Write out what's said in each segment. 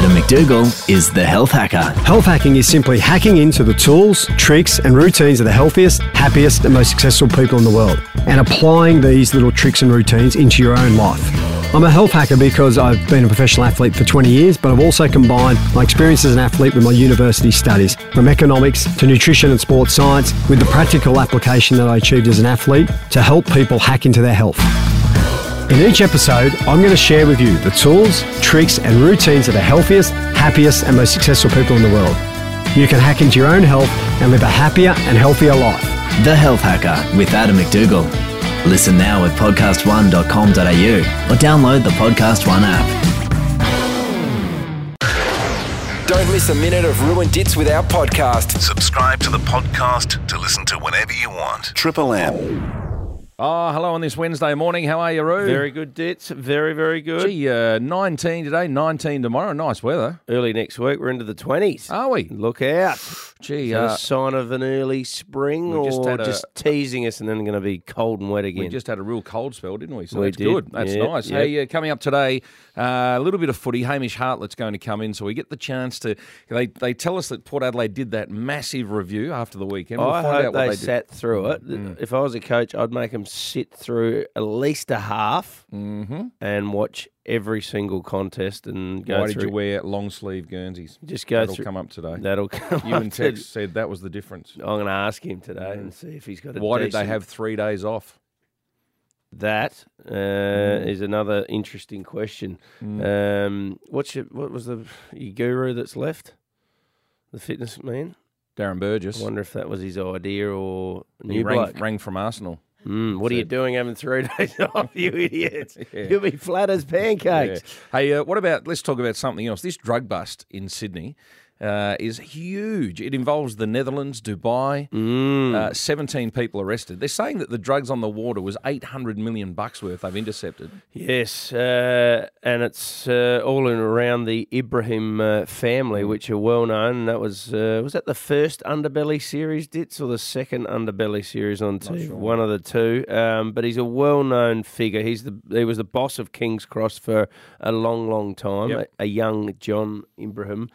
Adam McDougall is the Health Hacker. Health hacking is simply hacking into the tools, tricks and routines of the healthiest, happiest and most successful people in the world and applying these little tricks and routines into your own life. I'm a health hacker because I've been a professional athlete for 20 years, but I've also combined my experience as an athlete with my university studies, from economics to nutrition and sports science, with the practical application that I achieved as an athlete to help people hack into their health. In each episode, I'm going to share with you the tools, tricks and routines of the healthiest, happiest and most successful people in the world. You can hack into your own health and live a happier and healthier life. The Health Hacker with Adam McDougall. Listen now at podcast1.com.au or download the Podcast One app. Don't miss a minute of Ruined Dits with our podcast. Subscribe to the podcast to listen to whenever you want. Triple M. Oh, hello on this Wednesday morning. How are you, Roo? Very good, Dits. Very, very good. Gee, 19 today, 19 tomorrow. Nice weather. Early next week, we're into the 20s. Are we? Look out. Gee, A sign of an early spring or just teasing us and then going to be cold and wet again? We just had a real cold spell, didn't we? So We that's did. good. That's Yep, nice. yep. Hey, coming up today, a little bit of footy. Hamish Hartlett's going to come in, so we get the chance to... They tell us that Port Adelaide did that massive review after the weekend. We'll I find hope out what they did. sat through it. If I was a coach, I'd make them sit through at least a half and watch every single contest and go Why through. did you wear long sleeve Guernseys? Just go That'll through. come up today. That'll come You up and today. Tex said that was the difference. I'm going to ask him today and see if he's got a Why did they decent- have 3 days off? That is another interesting question. What was your guru that's left? The fitness man? Darren Burgess. I wonder if that was his idea or He new bloke. rang from Arsenal. What are you doing having 3 days off, you idiots? Yeah. You'll be flat as pancakes. Yeah. Hey, let's talk about something else. This drug bust in Sydney is huge. It involves the Netherlands, Dubai, 17 people arrested. They're saying that the drugs on the water was $800 million worth they've intercepted. Yes, and it's all in around the Ibrahim family, which are well known. That was that the first Underbelly series, Dits, or the second Underbelly series on TV? sure. One of the two. But he's a well-known figure. He was the boss of King's Cross for a long, long time. Yep. A young John Ibrahim.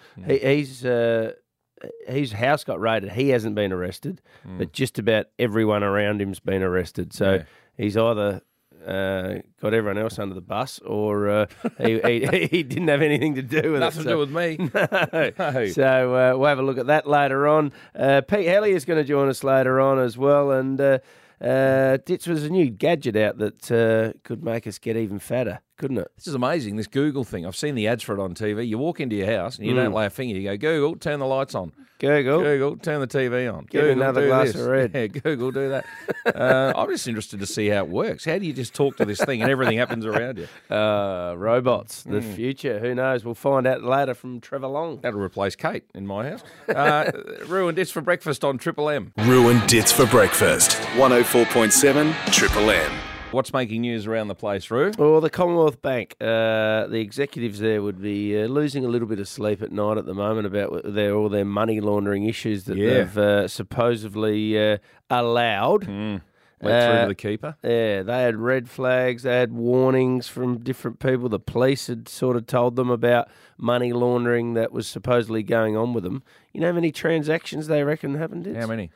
His house got raided. He hasn't been arrested, but just about everyone around him's been arrested. So he's either got everyone else under the bus, or he didn't have anything to do with Nothing it. to do with me. No. So we'll have a look at that later on. Pete Helly is going to join us later on as well, and Dits was a new gadget out that could make us get even fatter, couldn't it? This is amazing, this Google thing. I've seen the ads for it on TV. You walk into your house and you don't lay a finger. You go, Google, turn the lights on. Google, turn the TV on. Give me Google, another do glass this. of red. Yeah, Google, do that. I'm just interested to see how it works. How do you just talk to this thing and everything happens around you? Robots, the future. Who knows? We'll find out later from Trevor Long. That'll replace Kate in my house. Ruined Dits for breakfast on Triple M. Ruined Dits for breakfast. 104.7 Triple M. What's making news around the place, Roo? Well, the Commonwealth Bank, the executives there would be losing a little bit of sleep at night at the moment about all their money laundering issues that they've supposedly allowed. Let through to the keeper. Yeah, they had red flags, they had warnings from different people. The police had sort of told them about money laundering that was supposedly going on with them. You know how many transactions they reckon happened? How many?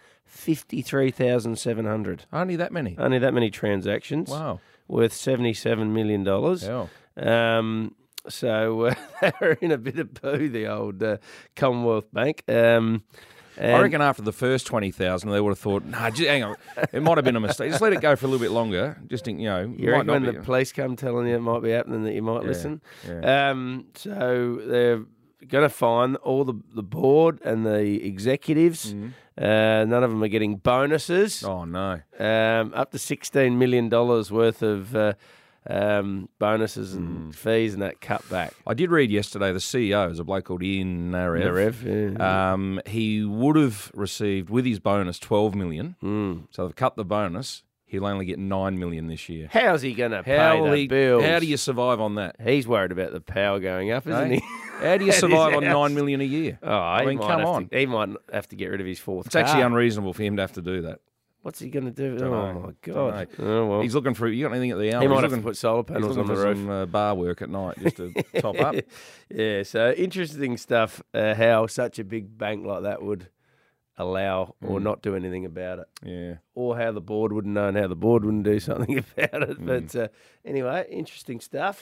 53,700. Only that many? Only that many transactions. Wow. Worth $77 million. Yeah. So they're in a bit of poo, the old Commonwealth Bank. I reckon after the first 20,000, they would have thought, nah, just, hang on, it might have been a mistake. Just let it go for a little bit longer. Just, You might reckon not when be. the police come telling you it might be happening that you might listen? yeah. So they're going to fine all the board and the executives. None of them are getting bonuses. Oh, no. Up to $16 million worth of bonuses and fees and that cut back. I did read yesterday the CEO is a bloke called Ian Narev. He would have received, with his bonus, $12 million. So they've cut the bonus. He'll only get $9 million this year. How's he going to pay the bills? How do you survive on that? He's worried about the power going up, isn't he? How do you survive on $9 million a year? Oh, I mean, come on. He might have to get rid of his fourth It's car. actually unreasonable for him to have to do that. What's he going to do? Dunno. My God. Dunno. Oh, well. He's looking for. You got anything at the hour? He might He's have to looking- put solar he's panels looking on the for roof. some bar work at night just to top up. Yeah, so interesting stuff, how such a big bank like that would allow or not do anything about it. Yeah. Or how the board wouldn't know and how the board wouldn't do something about it. But anyway, interesting stuff.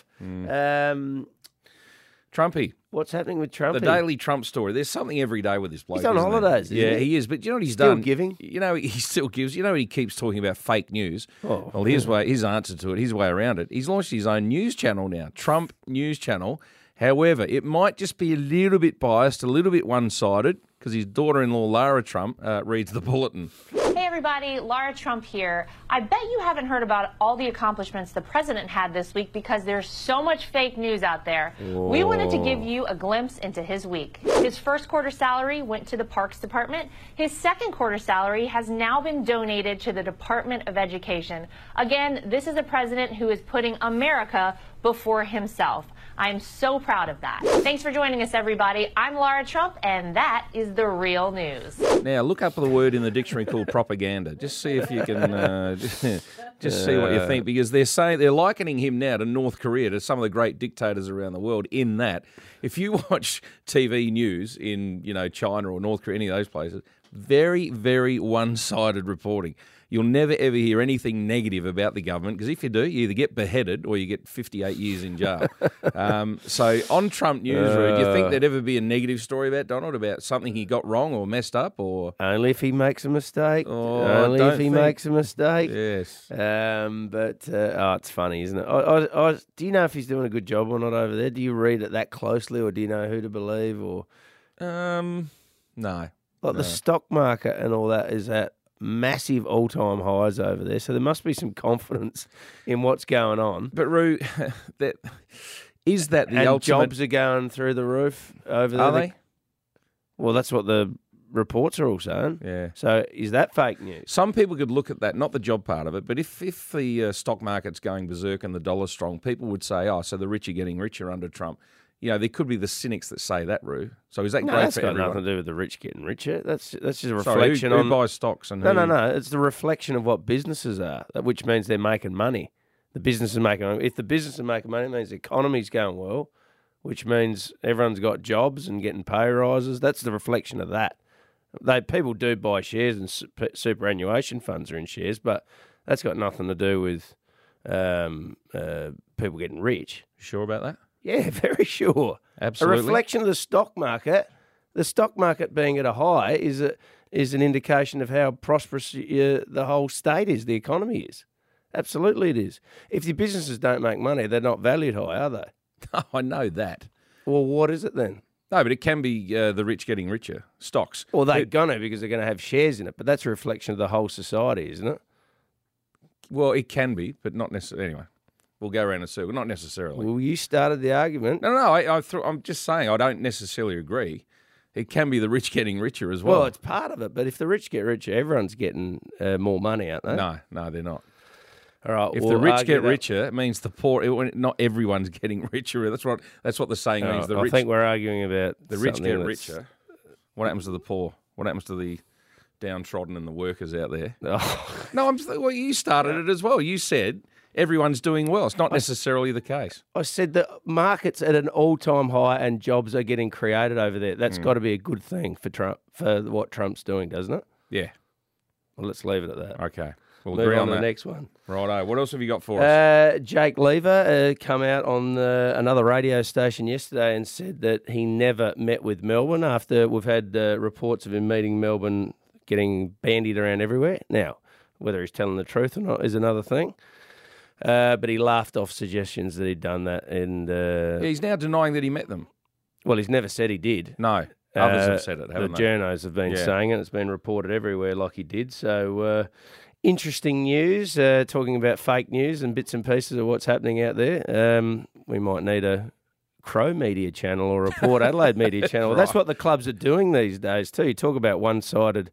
Trumpy. What's happening with Trump? The Daily Trump story. There's something every day with this bloke. He's on isn't there? holidays, isn't Yeah, he? he is. But you know what he's Still done? giving? You know, he still gives. You know, he keeps talking about fake news. Oh, well, his answer to it, his way around it. He's launched his own news channel now, Trump News Channel. However, it might just be a little bit biased, a little bit one-sided, because his daughter-in-law, Lara Trump, reads the bulletin. Hey everybody, Lara Trump here. I bet you haven't heard about all the accomplishments the president had this week because there's so much fake news out there. We wanted to give you a glimpse into his week. His first quarter salary went to the Parks Department. His second quarter salary has now been donated to the Department of Education. Again, this is a president who is putting America before himself. I'm so proud of that. Thanks for joining us, everybody. I'm Lara Trump, and that is the real news. Now, look up the word in the dictionary called propaganda. Just see if you can just see what you think, because they're likening him now to North Korea, to some of the great dictators around the world. In that, if you watch TV news in China or North Korea, any of those places, very, very one-sided reporting. You'll never, ever hear anything negative about the government, because if you do, you either get beheaded or you get 58 years in jail. So on Trump News, Roo, do you think there'd ever be a negative story about Donald, about something he got wrong or messed up? Or only if he makes a mistake. Oh, Makes a mistake. Yes. But it's funny, isn't it? Do you know if he's doing a good job or not over there? Do you read it that closely, or do you know who to believe? Or No. the stock market and all that is at massive all-time highs over there, so there must be some confidence in what's going on. But Roo, is that the and ultimate? jobs are going through the roof over there. Are they? Well, that's what the reports are all saying. Yeah. So is that fake news? Some people could look at that, not the job part of it, but if the stock market's going berserk and the dollar's strong, people would say, oh, so the rich are getting richer under Trump. There could be the cynics that say that, Roo. So is that great That's for got everyone? nothing to do with the rich getting richer. That's just a Sorry, reflection who on buys stocks and No. It's the reflection of what businesses are, which means they're making money. The business is making money. If the business is making money, it means the economy's going well, which means everyone's got jobs and getting pay rises. That's the reflection of that. People do buy shares, and superannuation funds are in shares, but that's got nothing to do with people getting rich. Sure about that? Yeah, very sure. Absolutely. A reflection of the stock market. The stock market being at a high is an indication of how prosperous the whole state is, the economy is. Absolutely it is. If the businesses don't make money, they're not valued high, are they? Oh, I know that. Well, what is it then? No, but it can be the rich getting richer. Stocks. Well, they're going to, because they're going to have shares in it, but that's a reflection of the whole society, isn't it? Well, it can be, but not necessarily. Anyway, we'll go around in a circle. Not necessarily. Well, you started the argument. No. I'm just saying I don't necessarily agree. It can be the rich getting richer as well. Well, it's part of it, but if the rich get richer, everyone's getting more money, aren't they? No, they're not. All right. If the rich get richer, it means the poor. Not everyone's getting richer. That's what the saying means. I think we're arguing about the rich get something richer. What happens to the poor? What happens to the downtrodden and the workers out there? Oh. No, well, you started it as well. You said everyone's doing well. It's not necessarily the case. I said the market's at an all-time high and jobs are getting created over there. That's got to be a good thing for Trump, for what Trump's doing, doesn't it? Yeah. Well, let's leave it at that. Okay. We'll Move agree on on to that. the next one. Righto. What else have you got for us? Jake Lever come out on another radio station yesterday and said that he never met with Melbourne after we've had reports of him meeting Melbourne, getting bandied around everywhere. Now, whether he's telling the truth or not is another thing. But he laughed off suggestions that he'd done that. And He's now denying that he met them. well, he's never said he did. No. Others have said it, haven't the they? journos have been Yeah. saying it. It's been reported everywhere like he did. So interesting news, talking about fake news and bits and pieces of what's happening out there. We might need a Crow Media channel or a Port Adelaide Media channel. That's what the clubs are doing these days too. You talk about one-sided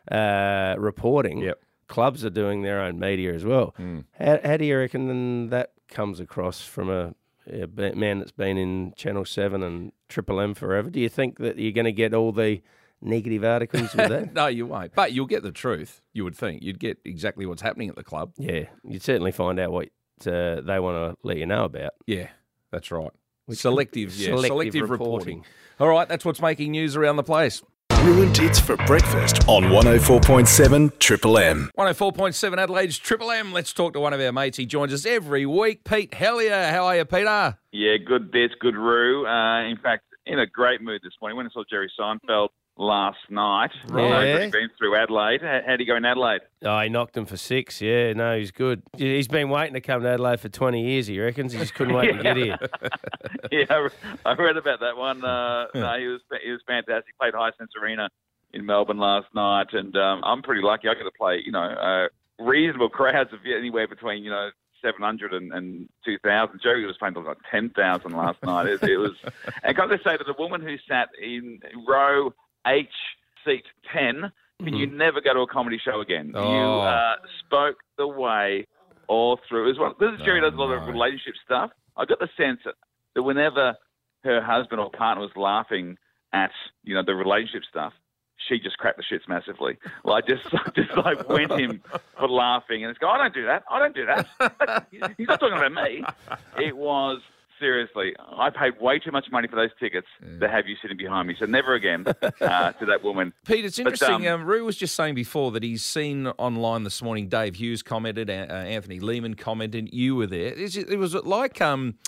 reporting. Yep. Clubs are doing their own media as well. How do you reckon that comes across from a man that's been in Channel 7 and Triple M forever? Do you think that you're going to get all the negative articles with that. No, you won't. But you'll get the truth, you would think. You'd get exactly what's happening at the club. Yeah, you'd certainly find out what they want to let you know about. Yeah, that's right. Selective reporting. reporting. All right, that's what's making news around the place. Ruined Tits for breakfast on 104.7 Triple M. 104.7 Adelaide's Triple M. Let's talk to one of our mates. He joins us every week. Pete Hellier. How are you, Peter? Yeah, good bits, good Roo. In fact, in a great mood this morning. Went and saw Jerry Seinfeld last night. Right. He's been through Adelaide. How'd he go in Adelaide? Oh, he knocked him for 6. Yeah, no, he's good. He's been waiting to come to Adelaide for 20 years, he reckons. He just couldn't wait to get here. Yeah, I read about that one. No, he was fantastic. He played Hisense Arena in Melbourne last night, and I'm pretty lucky. I got to play, reasonable crowds of anywhere between, 700 and 2,000. Jerry was playing like 10,000 last night. It was, and can I say that the woman who sat in row H, seat 10, you never go to a comedy show again. Oh. You spoke the way all through. Jerry does a lot of relationship stuff. I got the sense that whenever her husband or partner was laughing at, the relationship stuff, she just cracked the shits massively. Like just like went him for laughing, and it's go, I don't do that. He's not talking about me. It was seriously. I paid way too much money for those tickets to have you sitting behind me. So never again to that woman. Pete, it's interesting. Roo was just saying before that he's seen online this morning. Dave Hughes commented, Anthony Lehman commented. You were there. It was like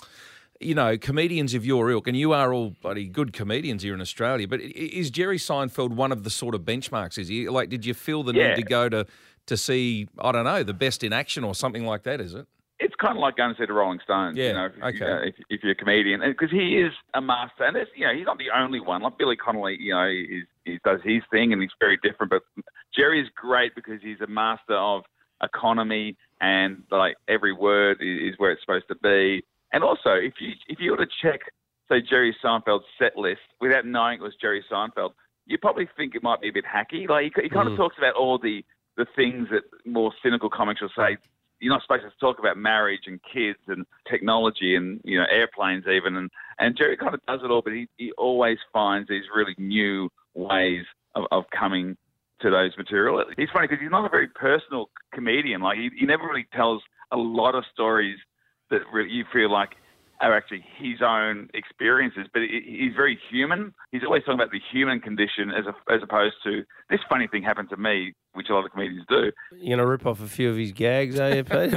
comedians of your ilk, and you are all bloody good comedians here in Australia, but is Jerry Seinfeld one of the sort of benchmarks? Is he? Like, did you feel the need to go to see, I don't know, the best in action or something like that, is it? It's kind of like going to see the Rolling Stones, if you're a comedian. Because he is a master, and he's not the only one. Like Billy Connolly, he does his thing, and he's very different. But Jerry's great because he's a master of economy, and like every word is where it's supposed to be. And also, if you were to check, say, Jerry Seinfeld's set list without knowing it was Jerry Seinfeld, you probably think it might be a bit hacky. Like he kind of talks about all the things that more cynical comics will say. You're not supposed to talk about marriage and kids and technology and airplanes even. And Jerry kind of does it all, but he always finds these really new ways of coming to those material. He's funny because he's not a very personal comedian. Like he never really tells a lot of stories that you feel like are actually his own experiences, but he's very human. He's always talking about the human condition as opposed to this funny thing happened to me, which a lot of comedians do. You're going to rip off a few of his gags, are you, Pete?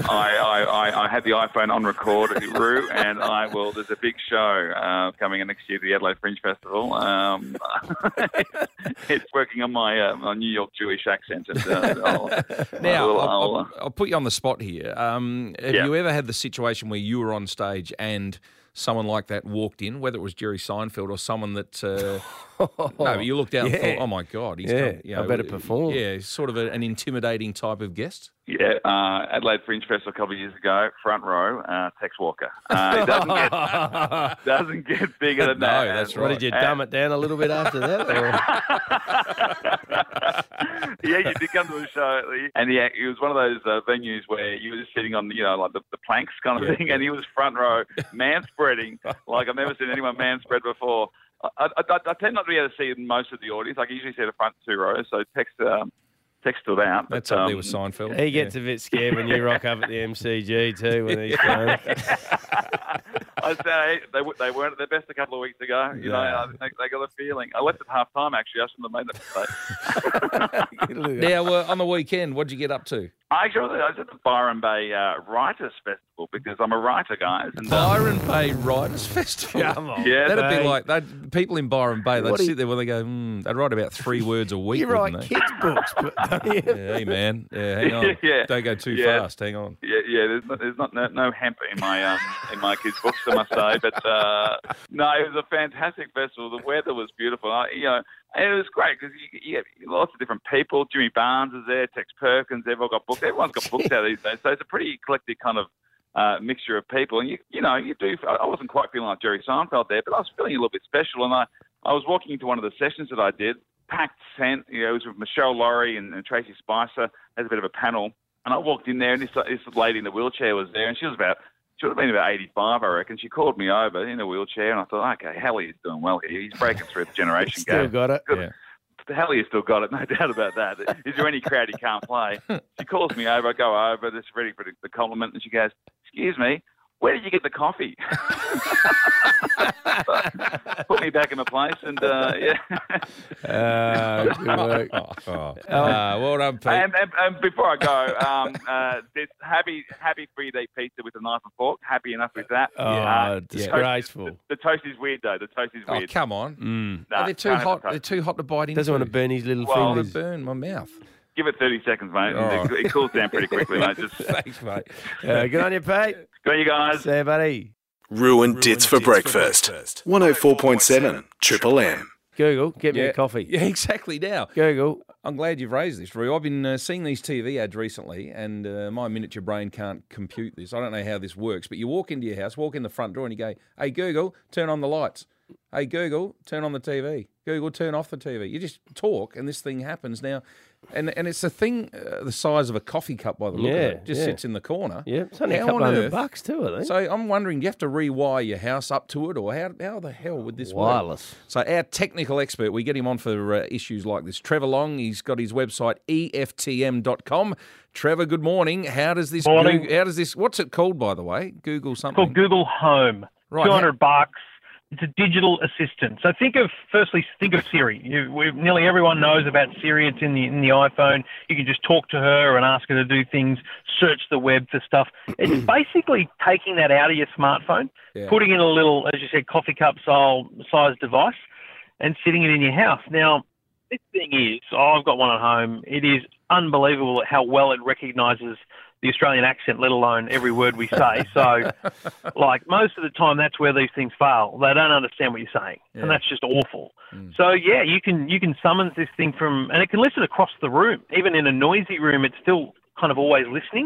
I had the iPhone on record, Roo, and I will. There's a big show coming in next year, the Adelaide Fringe Festival. It's working on my New York Jewish accent. I'll put you on the spot here. Have you ever had the situation where you were on stage and someone like that walked in, whether it was Jerry Seinfeld or someone that... no, you looked down and thought, oh, my God. I better perform. Yeah, sort of an intimidating type of guest. Yeah, Adelaide Fringe Festival a couple of years ago, front row, Tex Walker. It doesn't get bigger than that. No, that's right. What, did you dumb it down a little bit after that? Yeah, you did come to a show, and it was one of those venues where you were just sitting on, like the planks kind of thing, and he was front row, man-spreading, like I've never seen anyone man-spread before. I tend not to be able to see most of the audience. I can usually see the front 2 rows, so Tex stood out. That's up there with Seinfeld. He gets a bit scared when you rock up at the MCG too when he's playing. I say they weren't at their best a couple of weeks ago. They got a feeling. I left at half time actually. I shouldn't have made that mistake. Now, on the weekend, what did you get up to? I was at the Byron Bay Writers Festival because I'm a writer, guys. And, Byron Bay Writers Festival? Come on. Yeah, that'd be like people in Byron Bay, they'd sit there when they go, they'd write about 3 words a week, write kids' books. Hey, man. Yeah, hang on. Don't go too fast. Hang on. Yeah. There's no hemp in my kids' books, I must say. But no, it was a fantastic festival. The weather was beautiful. And it was great because you get lots of different people. Jimmy Barnes is there, Tex Perkins, they've all got books. Everyone's got books out these days. So it's a pretty eclectic kind of mixture of people. And, you do. I wasn't quite feeling like Jerry Seinfeld there, but I was feeling a little bit special. And I was walking into one of the sessions that I did, packed tent. It was with Michelle Laurie and Tracy Spicer. Has a bit of a panel. And I walked in there, and this lady in the wheelchair was there, and she would have been about 85, I reckon. She called me over in a wheelchair, and I thought, okay, Hallie is doing well here. He's breaking through the generation gap. Still got it. Good. the hell you still got it, no doubt about that. Is there any crowd you can't play? She calls me over, I go over, just ready for the compliment, and she goes, excuse me, where did you get the coffee? Put me back in my place, and yeah. Good work. Well done, Pete. And before I go, this happy free day pizza with a knife and fork. Happy enough with that. Disgraceful. The toast is weird, though. The toast is weird. Oh, come on. No, They're too hot. They're too hot to bite into. Doesn't want to burn his little fingers. I want to burn my mouth. Give it 30 seconds, mate. Right. It cools down pretty quickly, mate. Thanks, mate. Good on you, Pete. Good on you guys. See you, buddy. Ruined Dits for breakfast. 104.7 Triple M. Google, get me a coffee. Yeah, exactly. Now, Google. I'm glad you've raised this, Roo. I've been seeing these TV ads recently, and my miniature brain can't compute this. I don't know how this works, but you walk into your house, walk in the front door, and you go, hey, Google, turn on the lights. Hey, Google, turn on the TV. Google, turn off the TV. You just talk, and this thing happens now. And it's a thing the size of a coffee cup by the look of it. Just sits in the corner. Yeah, it's only a couple $100 too, I think. So I'm wondering, do you have to rewire your house up to it, or how the hell would this work? Wireless. So our technical expert, we get him on for issues like this. Trevor Long, he's got his website, EFTM.com. Trevor, good morning. How does this, what's it called, by the way? Google something? It's called Google Home. Right. $200. It's a digital assistant. So think of Siri. Nearly everyone knows about Siri. It's in the iPhone. You can just talk to her and ask her to do things, search the web for stuff. It's basically taking that out of your smartphone, putting in a little, as you said, coffee cup size device, and sitting it in your house. Now, this thing is, I've got one at home. It is unbelievable how well it recognises the Australian accent, let alone every word we say. So, like, most of the time, that's where these things fail. They don't understand what you're saying, and that's just awful. So, yeah, you can summons this thing and it can listen across the room. Even in a noisy room, it's still kind of always listening.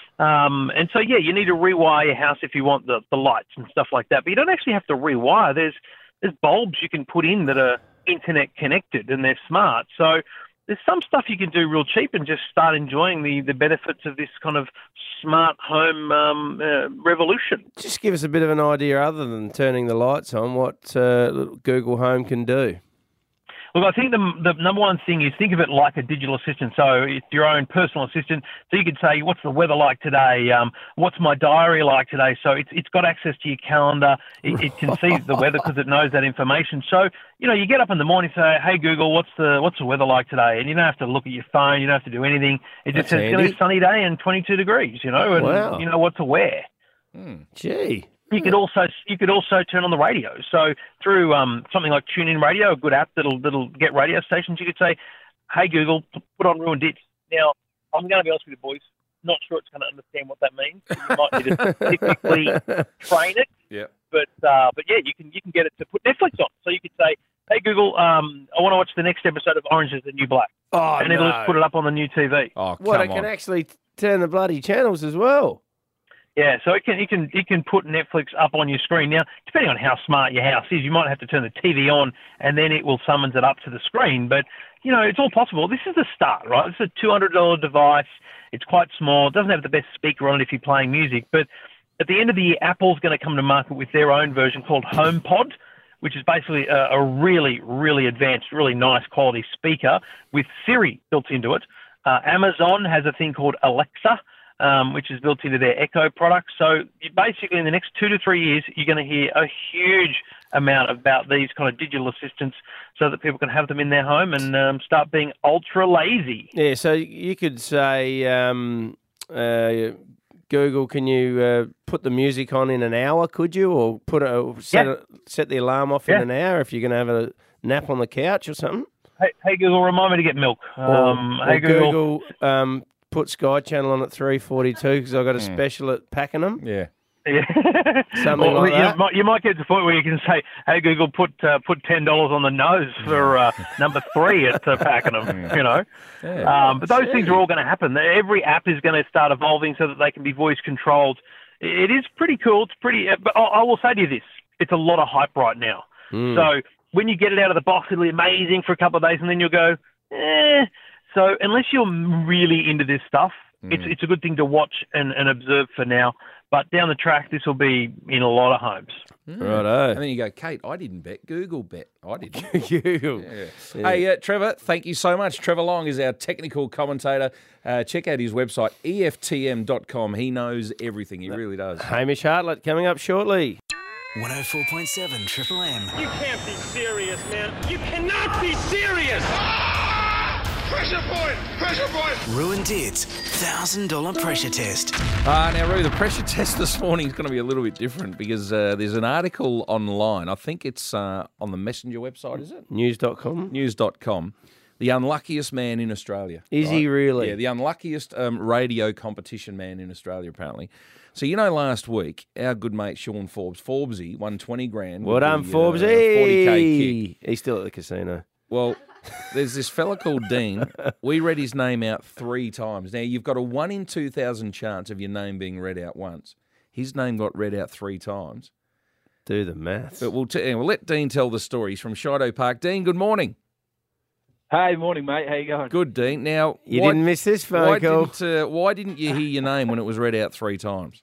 And so, yeah, you need to rewire your house if you want the lights and stuff like that. But you don't actually have to rewire. There's bulbs you can put in that are internet connected, and they're smart. So there's some stuff you can do real cheap and just start enjoying the benefits of this kind of smart home revolution. Just give us a bit of an idea, other than turning the lights on, what Google Home can do. Look, I think the number one thing is think of it like a digital assistant. So it's your own personal assistant. So you could say, what's the weather like today? What's my diary like today? So it's got access to your calendar. It can see the weather because it knows that information. So, you get up in the morning and say, hey, Google, what's the weather like today? And you don't have to look at your phone. You don't have to do anything. It just says it's going to be a sunny day and 22 degrees, and wow. you know what to wear. Gee. You could also turn on the radio. So through something like TuneIn Radio, a good app that'll get radio stations, you could say, "Hey Google, put on Ruined Dits." Now, I'm going to be honest with you, boys. Not sure it's going to understand what that means. You might need to technically train it. Yeah. But yeah, you can get it to put Netflix on. So you could say, "Hey Google, I want to watch the next episode of Orange Is the New Black," and it'll just put it up on the new TV. Oh, what? It can actually turn the bloody channels as well. Yeah, so it can put Netflix up on your screen. Now, depending on how smart your house is, you might have to turn the TV on and then it will summons it up to the screen. But, it's all possible. This is the start, right? This is a $200 device. It's quite small. It doesn't have the best speaker on it if you're playing music. But at the end of the year, Apple's going to come to market with their own version called HomePod, which is basically a really, really advanced, really nice quality speaker with Siri built into it. Amazon has a thing called Alexa, which is built into their Echo product. So basically in the next 2 to 3 years, you're going to hear a huge amount about these kind of digital assistants so that people can have them in their home and start being ultra lazy. Yeah, so you could say, Google, can you put the music on in an hour, could you? Or set the alarm off in an hour if you're going to have a nap on the couch or something? Hey Google, remind me to get milk. Hey Google, put Sky Channel on at 3:42 because I've got a special at Pakenham. Yeah. Something like that. You might get to the point where you can say, "Hey Google, put $10 on the nose for number 3 at Pakenham." But those things are all going to happen. Every app is going to start evolving so that they can be voice controlled. It is pretty cool. It's pretty. But I will say to you this: it's a lot of hype right now. So when you get it out of the box, it'll be amazing for a couple of days, and then you'll go, eh. So unless you're really into this stuff, It's a good thing to watch and observe for now. But down the track, this will be in a lot of homes. Righto. And then you go, Kate, I didn't bet. Google bet. I didn't. Google. Yeah. Hey, Trevor, thank you so much. Trevor Long is our technical commentator. Check out his website, EFTM.com. He knows everything. He really does. Hamish Hartlett coming up shortly. 104.7 Triple M. You can't be serious, man. You cannot be serious! Pressure point! Pressure point! Ruined Dits $1,000 pressure test. Now, Roo, the pressure test this morning is going to be a little bit different because there's an article online. I think it's on the Messenger website, is it? News.com. News.com. The unluckiest man in Australia. Is he really? Yeah, the unluckiest radio competition man in Australia, apparently. So, last week, our good mate Sean Forbesy won 20 grand. Well done, Forbesy. 40K kick. He's still at the casino. Well, there's this fella called Dean. We read his name out 3 times. Now, you've got a 1 in 2,000 chance of your name being read out once. His name got read out 3 times. Do the maths. But we'll let Dean tell the story. He's from Shido Park. Dean, good morning. Hey, morning, mate. How you going? Good, Dean. Now, you didn't miss this phone call. Why didn't you hear your name when it was read out 3 times?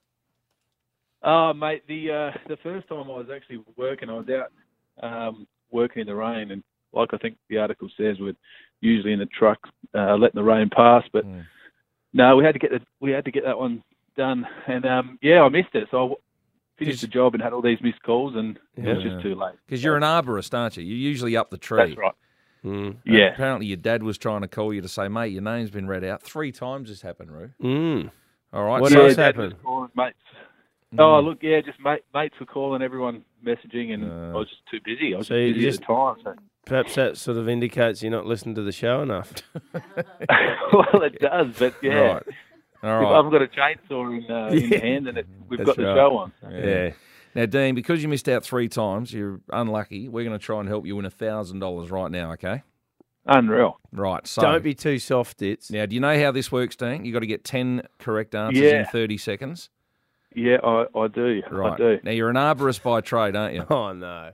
Oh, mate, the first time I was actually working, I was out working in the rain, and like I think the article says, we're usually in the truck letting the rain pass, but no, we had to get that one done, and I missed it, so I finished the job and had all these missed calls, and it was just too late. Because you're an arborist, aren't you? You're usually up the tree. That's right. Yeah. Apparently your dad was trying to call you to say, mate, your name's been read out. 3 times this happened, Roo. All right. What else happened? Mates. Oh, look, just mates were calling, everyone messaging, and I was just too busy. I was busy at the time. So. Perhaps that sort of indicates you're not listening to the show enough. Well, it does, but yeah. Right. All right. I've got a chainsaw in the hand, and we've got the show on. So. Yeah. Now, Dean, because you missed out 3 times, you're unlucky. We're going to try and help you win $1,000 right now, okay? Unreal. Right. So don't be too soft, Dits. Now, do you know how this works, Dean? You've got to get 10 correct answers in 30 seconds. Yeah, I do. Right. I do. Now, you're an arborist by trade, aren't you? Oh, no.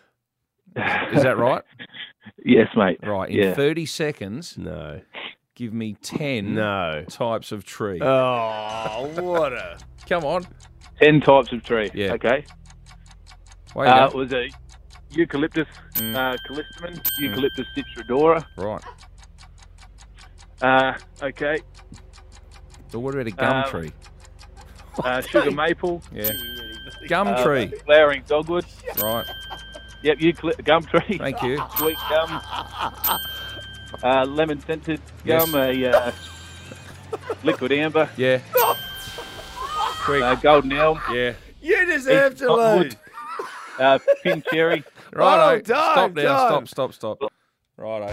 Is that right? Yes, mate. Right. In 30 seconds, no. Give me 10 types of tree. Oh, what a... Come on. 10 types of tree. Yeah. Okay. It was a eucalyptus callistemon, eucalyptus citrodora. Right. Okay. So what about a gum tree? Sugar maple. Yeah. Gum tree. Flowering dogwood. Right. Yep, gum tree. Thank you. Sweet gum. Lemon scented gum. Yes. A liquid amber. Yeah. Quick. Golden elm. Yeah. You deserve to lose. Pin cherry. Righto. Stop now. Stop. Righto.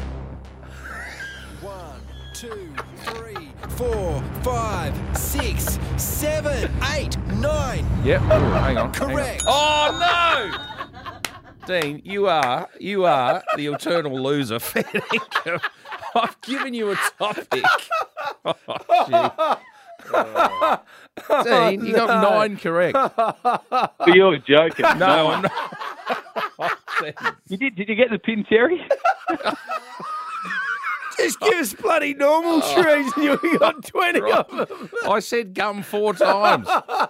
1, 2, 3, 4, 5, 6, 7, 8, 9. Yep. Ooh, hang on. Correct. Oh no, Dean, you are the eternal loser. I've given you a topic. Oh, Dean, you got 9 correct. But you're joking. No, I'm not. Did you get the pin cherry? Just give us bloody normal trees and you got 20 of them. I said gum 4 times.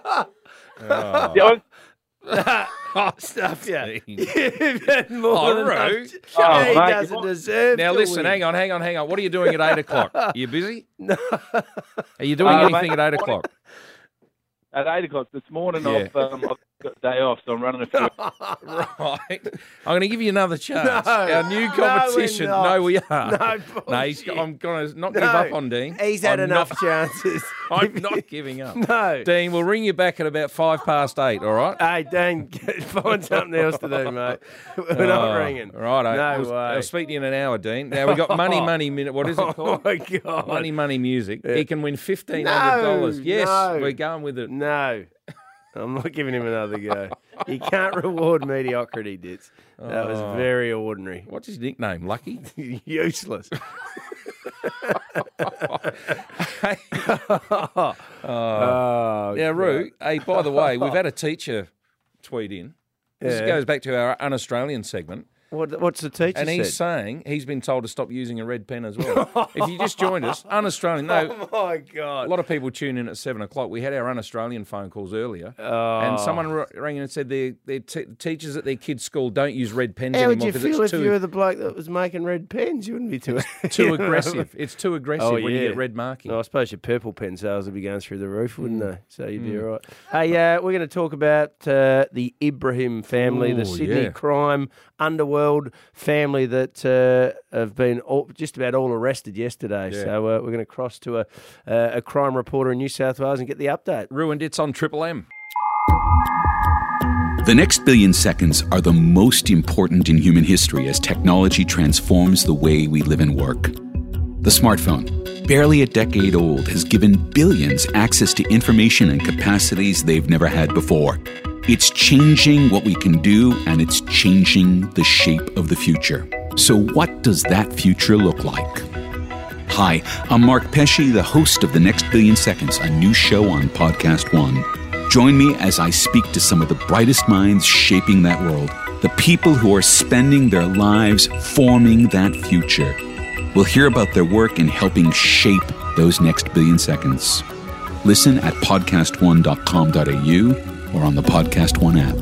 Stuff you. You've had more than Roo. he doesn't deserve Now to listen, win. hang on. What are you doing at 8 o'clock? Are you busy? No. Are you doing anything at 8 o'clock? At 8 o'clock this morning, I've got a day off, so I'm running a few. Right. I'm going to give you another chance. No. Our new competition. No, we are. No, I'm going to not give up on Dean. He's had enough chances. I'm not giving up. No. Dean, we'll ring you back at about 8:05, all right? Hey, Dean, find something else to do, mate. We're not ringing. Righto. No way. I'll speak to you in an hour, Dean. Now, we've got Money Minute. What is it called? Oh, my God. Money Music. He can win $1,500. Yes, we're going with it. No. I'm not giving him another go. You can't reward mediocrity, Dits. That was very ordinary. What's his nickname? Lucky? Useless. Now, Roo, hey, by the way, we've had a teacher tweet in. This goes back to our un-Australian segment. What's the teacher And he's said? saying he's been told to stop using a red pen as well. If you just joined us, un-Australian. No, Oh, my God. a lot of people tune in at 7 o'clock. We had our un-Australian phone calls earlier, and someone rang in and said their teachers at their kids' school don't use red pens How would anymore you because feel it's if you were the bloke that was making red pens? You wouldn't be too aggressive. It's too aggressive when you get red marking. I suppose your purple pen sales would be going through the roof, wouldn't they? So you'd be all right. Hey, we're going to talk about the Ibrahim family, the Sydney crime underworld family that have been just about all arrested yesterday. Yeah. So we're going to cross to a crime reporter in New South Wales and get the update. Ruined It's on Triple M. The next billion seconds are the most important in human history as technology transforms the way we live and work. The smartphone, barely a decade old, has given billions access to information and capacities they've never had before. It's changing what we can do, and it's changing the shape of the future. So what does that future look like? Hi, I'm Mark Pesce, the host of The Next Billion Seconds, a new show on Podcast One. Join me as I speak to some of the brightest minds shaping that world, the people who are spending their lives forming that future. We'll hear about their work in helping shape those next billion seconds. Listen at podcastone.com.au or on the Podcast One app.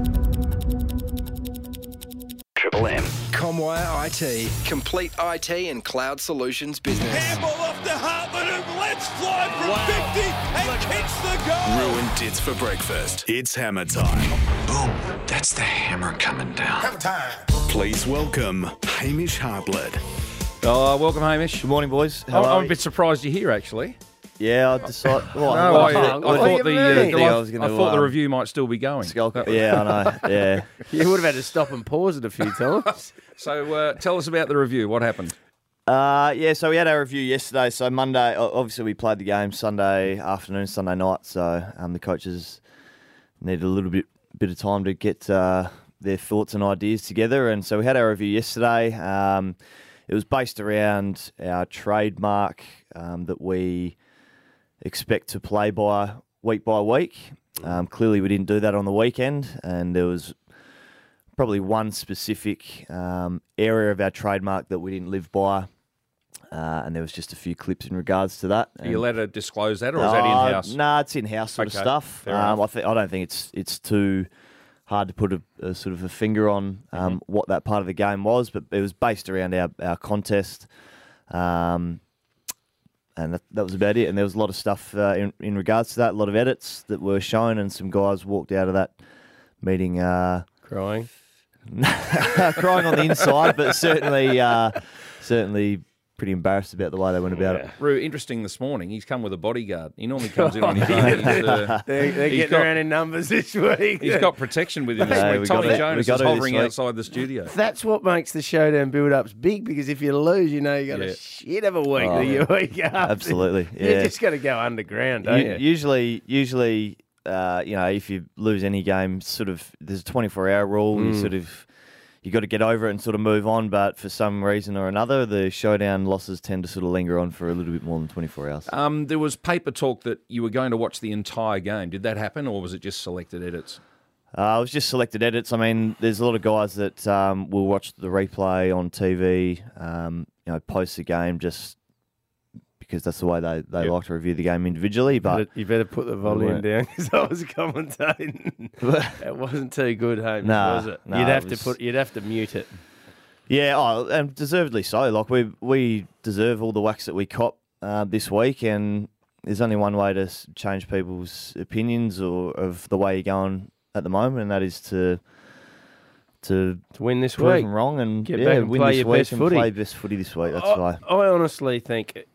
Triple M. Comwire IT. Complete IT and cloud solutions business. Handball off the Hartland and let's fly from 50 and kicks the goal. Ruined Tits for breakfast. It's hammer time. Boom. That's the hammer coming down. Hammer time. Please welcome Hamish Hartlett. Welcome, Hamish. Good morning, boys. I'm a bit surprised you're here, actually. Yeah, I decided. I thought the review might still be going. Yeah, I know. Yeah, you would have had to stop and pause it a few times. So tell us about the review. What happened? So we had our review yesterday. So Monday, obviously we played the game Sunday afternoon, Sunday night. So the coaches needed a little bit of time to get their thoughts and ideas together. And so we had our review yesterday. It was based around our trademark that we expect to play by week. Clearly, we didn't do that on the weekend, and there was probably one specific area of our trademark that we didn't live by, and there was just a few clips in regards to that. Are you allowed to disclose that, or is that in-house? No, it's in-house sort of stuff. I don't think it's too hard to put a sort of a finger on what that part of the game was, but it was based around our contest. And that was about it. And there was a lot of stuff in regards to that, a lot of edits that were shown, and some guys walked out of that meeting crying. Crying on the inside, but certainly pretty embarrassed about the way they went about it. Roo, interesting this morning, he's come with a bodyguard. He normally comes in on his own. They're getting around in numbers this week. He's got protection with him this week. Tommy Jonas is hovering outside the studio. That's what makes the showdown build-ups big, because if you lose, you know you got a shit of a week the week after. Absolutely. Yeah. You just got to go underground, don't you? Usually, if you lose any game, sort of there's a 24-hour rule. You got to get over it and sort of move on, but for some reason or another, the showdown losses tend to sort of linger on for a little bit more than 24 hours. There was paper talk that you were going to watch the entire game. Did that happen, or was it just selected edits? It was just selected edits. I mean, there's a lot of guys that will watch the replay on TV, post the game just because that's the way they like to review the game individually. But you better put the volume down, because I was commentating. It wasn't too good, Hamish, was it? No, you'd have to mute it. Yeah, and deservedly so. Like we deserve all the whacks that we cop this week, and there's only one way to change people's opinions or of the way you're going at the moment, and that is to win this prove week. them wrong and get back and win play this your week best and footy. play best footy this week. That's why. I honestly think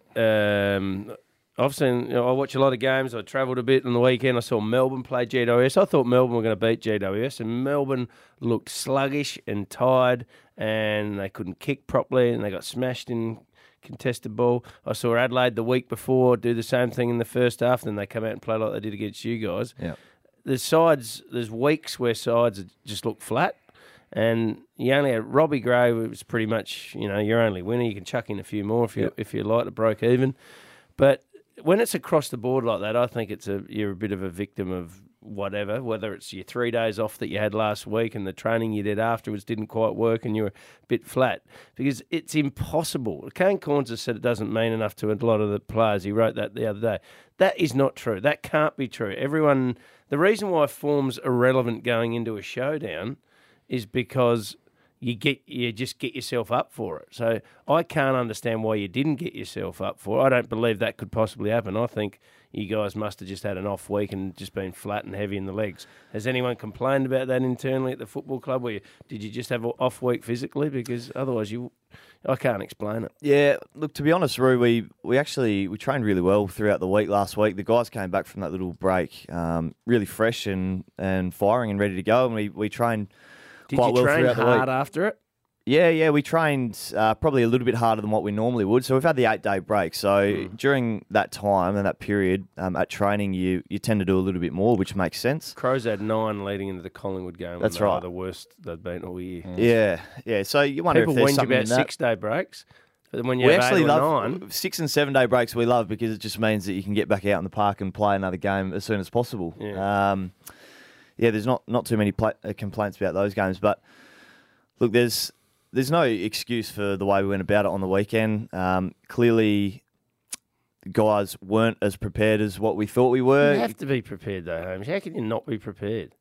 I've seen. I watch a lot of games. I travelled a bit on the weekend. I saw Melbourne play GWS. I thought Melbourne were going to beat GWS, and Melbourne looked sluggish and tired, and they couldn't kick properly, and they got smashed in contested ball. I saw Adelaide the week before do the same thing in the first half, then they come out and play like they did against you guys. Yeah. There's weeks where sides just look flat, and you only had Robbie Gray was pretty much, your only winner. You can chuck in a few more if you like to broke even. But when it's across the board like that, I think you're a bit of a victim of whatever, whether it's your 3 days off that you had last week and the training you did afterwards didn't quite work and you were a bit flat, because it's impossible. Kane Corns has said it doesn't mean enough to a lot of the players. He wrote that the other day. That is not true. That can't be true. The reason why form's irrelevant going into a showdown is because you just get yourself up for it. So I can't understand why you didn't get yourself up for it. I don't believe that could possibly happen. I think you guys must have just had an off week and just been flat and heavy in the legs. Has anyone complained about that internally at the football club? Did you just have an off week physically? Because otherwise I can't explain it. Yeah, look, to be honest, Roo, we trained really well throughout the week last week. The guys came back from that little break really fresh and firing and ready to go, and we trained quite well throughout the week. Did you train hard after it? Yeah, we trained probably a little bit harder than what we normally would. So we've had the 8-day break. So during that time and that period at training, you tend to do a little bit more, which makes sense. Crows had 9 leading into the Collingwood game. That's right. The worst they've been all year. Yeah. So you wonder People if there's something about in that. 6-day breaks. But then when you We have actually 8 or love 9, 6 and 7-day breaks. We love because it just means that you can get back out in the park and play another game as soon as possible. Yeah. There's not too many complaints about those games, but look, there's no excuse for the way we went about it on the weekend. Clearly, the guys weren't as prepared as what we thought we were. you have to be prepared though, Hamish. How can you not be prepared?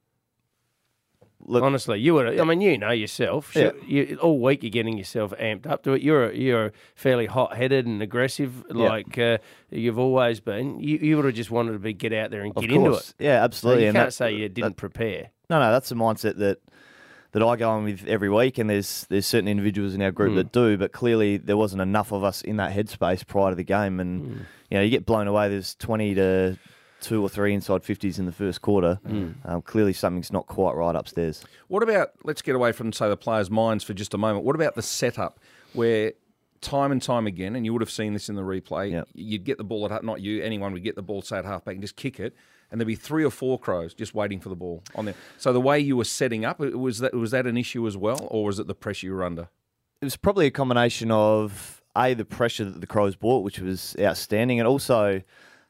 Look, honestly, you would. I mean, you know yourself. Yeah. All week you're getting yourself amped up to it. You're fairly hot-headed and aggressive, like you've always been. You would have just wanted to get out there and get into it. Yeah, absolutely. So you and can't say you didn't prepare. No, that's the mindset that I go on with every week, and there's certain individuals in our group that do, but clearly there wasn't enough of us in that headspace prior to the game, and you get blown away. There's 20 to 2 or 3 inside 50s in the first quarter. Clearly something's not quite right upstairs. What about, let's get away from, say, the players' minds for just a moment. What about the setup where time and time again, and you would have seen this in the replay, you'd get the ball at, not you, anyone would get the ball, say, at halfback and just kick it, and there'd be 3 or 4 Crows just waiting for the ball on there. So the way you were setting up, was that an issue as well, or was it the pressure you were under? It was probably a combination of, the pressure that the Crows brought, which was outstanding, and also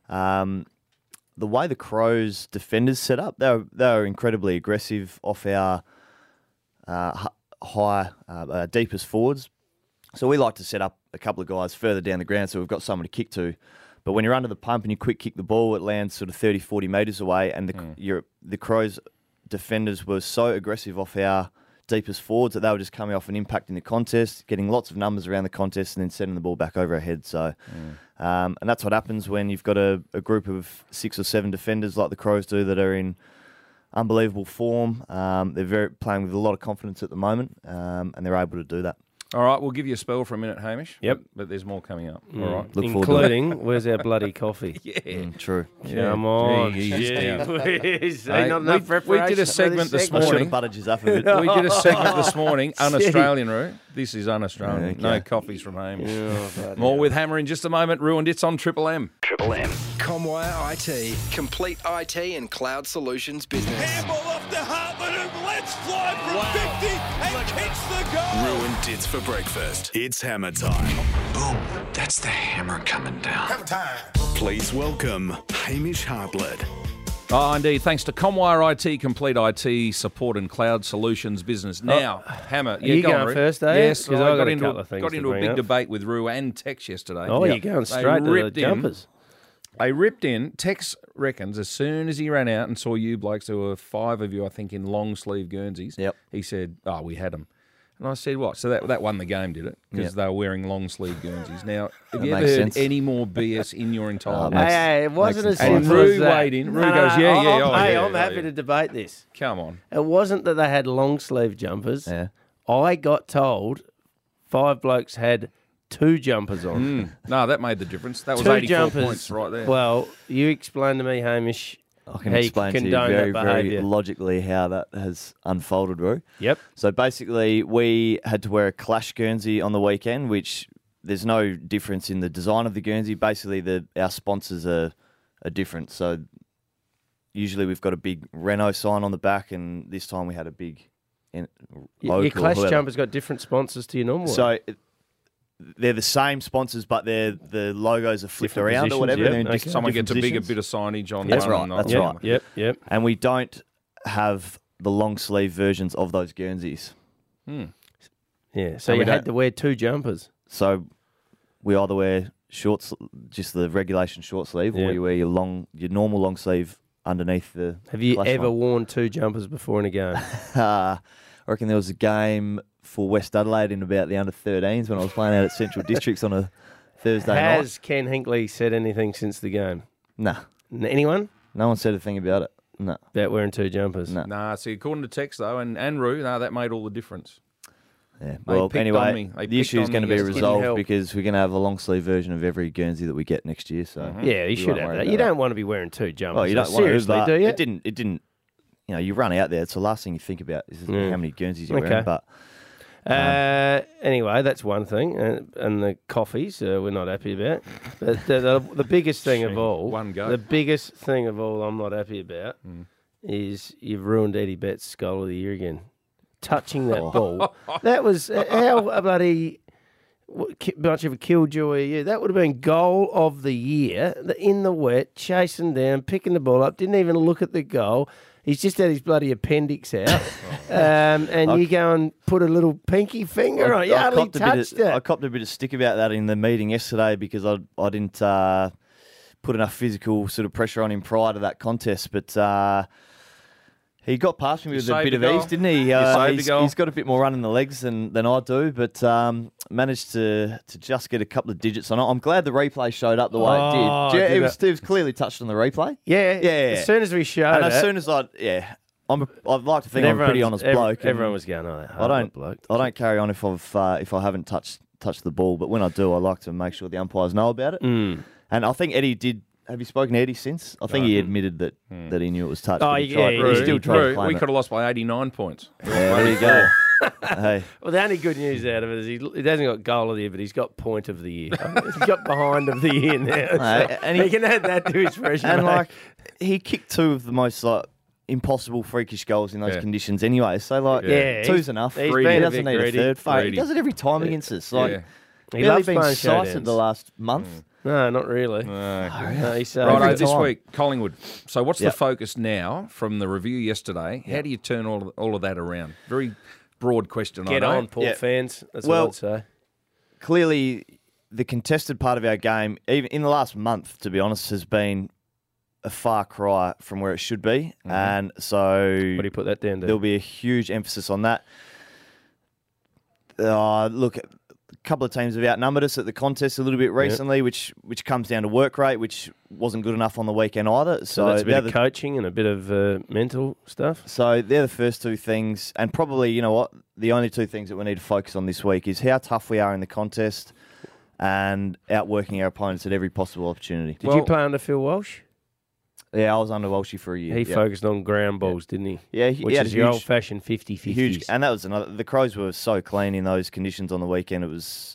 the way the Crows defenders set up. They were incredibly aggressive off our deepest forwards. So we like to set up a couple of guys further down the ground so we've got someone to kick to. But when you're under the pump and you quick kick the ball, it lands sort of 30, 40 metres away, and the Crows defenders were so aggressive off our deepest forwards that they were just coming off and impacting the contest, getting lots of numbers around the contest and then sending the ball back over our head. So, and that's what happens when you've got a group of 6 or 7 defenders like the Crows do that are in unbelievable form. They're playing with a lot of confidence at the moment, and they're able to do that. All right, we'll give you a spell for a minute, Hamish. Yep. But there's more coming up. All right. Look including, where's our bloody coffee? True. Come on. Gee, Not enough preparation. We did a segment this I should morning. have buttered you up a bit. We did a segment this morning, un-Australian, Roo. This is un-Australian. Okay. No coffees from Hamish. More with Hammer in just a moment. Roo and It's on Triple M. Triple M. Comwire IT. Complete IT and cloud solutions business. Handball off the Hartland and let's fly from 50 and kicks the goal. Ruined Tits for breakfast. It's hammer time. Boom. That's the hammer coming down. Hammer time. Please welcome Hamish Hartlett. Oh, indeed. Thanks to Comwire IT, complete IT support and cloud solutions business. Now, Hammer, you go going on, Roo. first, eh? Yes, because I I got into a big big debate with Roo and Tex yesterday. Oh, you're going straight to the jumpers. They ripped in. Tex reckons as soon as he ran out and saw you blokes, there were 5 of you, I think, in long sleeve Guernseys. Yep. He said, "Oh, we had them." And I said, "What?" So that won the game, did it? Because they were wearing long sleeve Guernseys. Now, have you ever heard any more BS in your entire life? Hey, it wasn't as simple as that. And Roo weighed in. Roo goes, "Yeah." I'm happy to debate this. Come on. It wasn't that they had long sleeve jumpers. Yeah. I got told 5 blokes had 2 jumpers on. No, that made the difference. That was 2 84 jumpers, points right there. Well, you explain to me, Hamish. I can explain to you very logically how that has unfolded, Roo. Yep. So basically, we had to wear a Clash Guernsey on the weekend, which there's no difference in the design of the Guernsey. Basically, our sponsors are different. So usually we've got a big Renault sign on the back, and this time we had a big logo. Your Clash jumper's got different sponsors to your normal one. So they're the same sponsors, but the logos are flipped Different around or whatever. positions, and yeah. then just Someone different gets a bigger positions. bit of signage on That's one. right. and That's not- right. Yep. And we don't have the long sleeve versions of those Guernseys. Yeah. So And you we had don't- to wear 2 jumpers. So we either wear shorts, just the regulation short sleeve, Yeah. or you wear your normal long sleeve underneath the. Have you flash ever one. worn 2 jumpers before in a game? I reckon there was a game for West Adelaide in about the under-13s when I was playing out at Central Districts on a Thursday night. Has Ken Hinkley said anything since the game? Nah. Anyone? No one said a thing about it. No. About wearing 2 jumpers? No. Nah, see, according to Tex, though, and Roo, that made all the difference. Yeah. They Well, picked on anyway, me. They the picked issue is on going to me be yesterday. resolved because we're going to have a long sleeve version of every Guernsey that we get next year. So Yeah, you we should won't have worry that. about You that. don't want to be wearing 2 jumpers. Oh, you don't want to, seriously, but do you? It didn't. You know, you run out there. It's the last thing you think about is how many Guernseys you're Okay. wearing. But anyway, that's one thing, and the coffees we're not happy about. But the biggest thing of all, One go. the biggest thing of all, I'm not happy about is you've ruined Eddie Betts' goal of the year again. Touching that ball, that was how bloody much of a killjoy are you? That would have been goal of the year. In the wet, chasing down, picking the ball up, didn't even look at the goal. He's just had his bloody appendix out, and you go and put a little pinky finger on it. You hardly touched it. I copped a bit of stick about that in the meeting yesterday because I didn't put enough physical sort of pressure on him prior to that contest. But he got past me with a bit of ease, didn't he? He's got a bit more run in the legs than I do, but managed to just get a couple of digits on it. I'm glad the replay showed up the way it did. It was clearly touched on the replay. Yeah. As soon as we showed and it. as soon as I'd like to think I'm a pretty honest bloke. Everyone was going, I don't carry on if I haven't touched the ball, but when I do, I like to make sure the umpires know about it. And I think Eddie did. Have you spoken to Eddie since? I think he admitted that he knew it was touched. Oh, but he still tried to claim we it. could have lost by 89 points. Yeah, there you go. Hey. Well, the only good news out of it is he hasn't got goal of the year, but he's got point of the year. He's got behind of the year now. So and he can add that to his resume. And he kicked 2 of the most impossible freakish goals in those conditions anyway. So 2's enough. He's He been a doesn't bit need greedy. a third. He does it every time against us. He barely loves been playing sighted showdowns. the last month. No, not really. No, he's right, this week, Collingwood. So what's the Yep. focus now from the review yesterday? How do you turn all of that around? Very broad question. Get I know. on, Port fans. That's Well, what I'd say. Clearly, the contested part of our game, even in the last month, to be honest, has been a far cry from where it should be. And so What do you put that down to? there'll be a huge emphasis on that. Look, a couple of teams have outnumbered us at the contest a little bit recently, which comes down to work rate, which wasn't good enough on the weekend either. So that's a bit of coaching and a bit of mental stuff. So they're the first 2 things, and probably, you know what, the only 2 things that we need to focus on this week is how tough we are in the contest and outworking our opponents at every possible opportunity. Did you play under Phil Walsh? Yeah, I was under Walshy for a year. He focused on ground balls, didn't he? Yeah, which had is a the huge- old-fashioned 50-50s. Huge, and that was another. The Crows were so clean in those conditions on the weekend. It was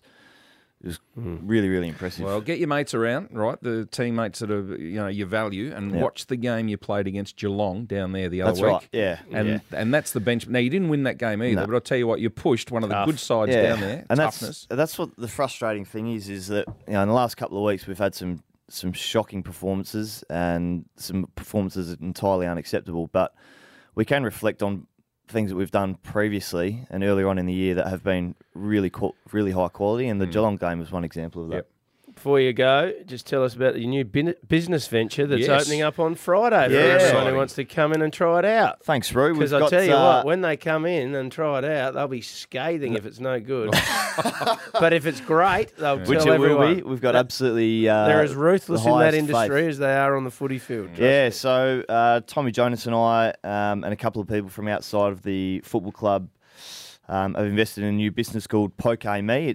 really, really impressive. Well, get your mates around, right? The teammates that are, you value, and Yep. watch the game you played against Geelong down there the other That's week. right, yeah. And that's the bench. Now, you didn't win that game either, No. but I'll tell you what, you pushed one of the good sides down there. And Toughness. that's what the frustrating thing is that in the last couple of weeks we've had some shocking performances and some performances entirely unacceptable. But we can reflect on things that we've done previously and earlier on in the year that have been really high quality, and the Geelong game was one example of that. Yep. Before you go, just tell us about your new business venture that's Yes. opening up on Friday for everyone who wants to come in and try it out. Thanks, Roo. Because I tell you what, when they come in and try it out, they'll be scathing if it's no good. But if it's great, they'll Which tell it will everyone. be. We've got absolutely They're as ruthless the in that highest industry faith. as they are on the footy field. Yeah, so Tommy Jonas and I and a couple of people from outside of the football club have invested in a new business called Poke Me.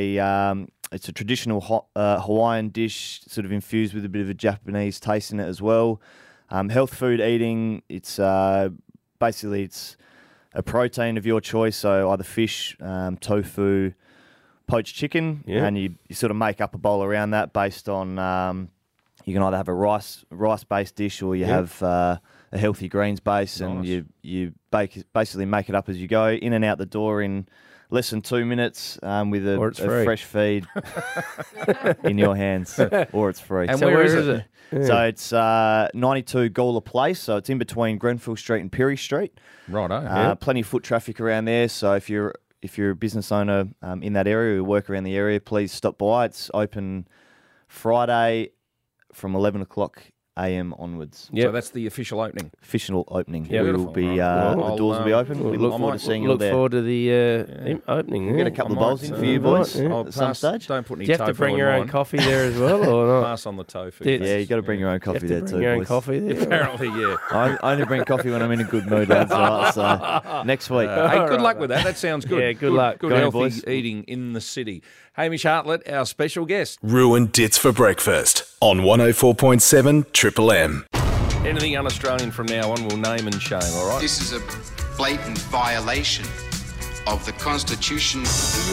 It's a traditional Hawaiian dish, sort of infused with a bit of a Japanese taste in it as well. Health food eating. It's basically it's a protein of your choice, so either fish, tofu, poached chicken, and you sort of make up a bowl around that based on. You can either have a rice-based dish or you have a healthy greens base, and you basically make it up as you go, in and out the door in less than 2 minutes with a free. fresh feed in your hands, or it's free. And so where is it? Yeah. So it's 92 Gawler Place, so it's in between Grenfell Street and Perry Street. Righto. Plenty of foot traffic around there, so if you're a business owner in that area or work around the area, please stop by. It's open Friday from 11 o'clock a.m. onwards. So that's the official opening. Official opening. Yeah, We will be the doors will be open. We look forward to seeing you all there. Look forward to the opening. We'll get a couple of bowls in for you boys at some stage. Don't put any Do you have to bring your own coffee there as well, or not? Pass on the tofu. Yeah, you got to bring your own coffee there too. Bring your own boys. coffee there. Apparently, yeah. I only bring coffee when I'm in a good mood, lads. So next week. Hey, good luck with that. That sounds good. Yeah, good luck. Good Go on, healthy boys. eating in the city. Hamish Hartlett, our special guest. Ruined Dits for breakfast on 104.7 Triple M. Anything un-Australian from now on, we'll name and shame, all right? This is a blatant violation of the Constitution.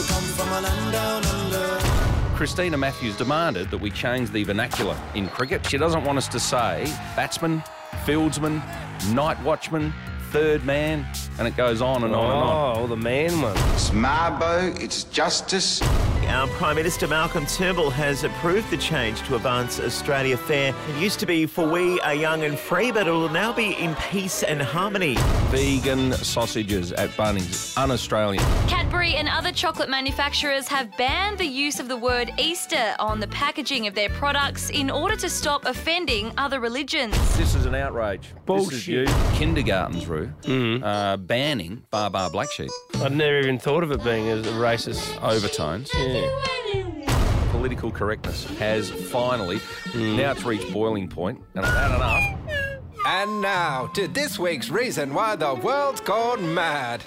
Christina Matthews demanded that we change the vernacular in cricket. She doesn't want us to say batsman, fieldsman, night watchman, third man, and it goes on and on and on. Oh, the man one. It's Mabo, it's justice. Our Prime Minister Malcolm Turnbull has approved the change to Advance Australia Fair. It used to be for we are young and free, but it will now be in peace and harmony. Vegan sausages at Bunnings, un-Australian. Cadbury and other chocolate manufacturers have banned the use of the word Easter on the packaging of their products in order to stop offending other religions. This is an outrage. Bullshit. This is you. Kindergartens, Roo, banning Bar Black Sheep. I'd never even thought of it being a racist overtones. Yeah. Political correctness has finally, now it's reached boiling point, and I've had enough. And now to this week's reason why the world's gone mad.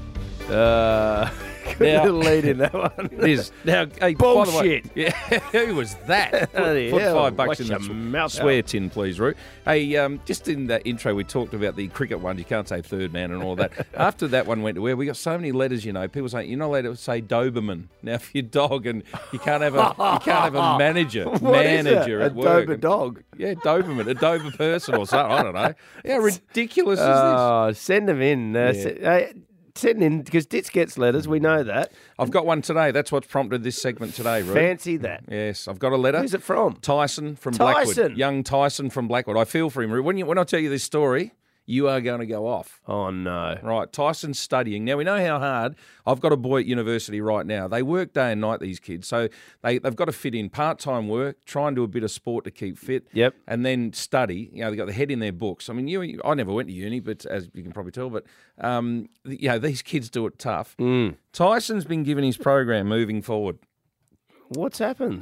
Good little lead in that one. It is. Now, hey, bullshit. By the way, yeah, who was that? Put $5 in the mouth swear tin, please, Roo. Hey, just in that intro, we talked about the cricket ones. You can't say third man and all that. After that one went to where we got so many letters. You know, people saying you're not allowed to say Doberman now for your dog, and you can't have a manager at work. Dober dog. Yeah, Doberman, a Dober person or something. I don't know. How ridiculous is this? Oh, send them in. Send in, because Ditz gets letters, we know that. I've got one today. That's what's prompted this segment today, Roo. Fancy that. Yes, I've got a letter. Who's it from? Tyson from Blackwood. Young Tyson from Blackwood. I feel for him, Roo. When I tell you this story, you are going to go off. Oh, no. Right, Tyson's studying. Now, we know how hard. I've got a boy at university right now. They work day and night, these kids. So they've got to fit in part-time work, try and do a bit of sport to keep fit, and then study. You know, they've got the head in their books. I mean, I never went to uni, but as you can probably tell, but, these kids do it tough. Tyson's been given his program moving forward. What's happened?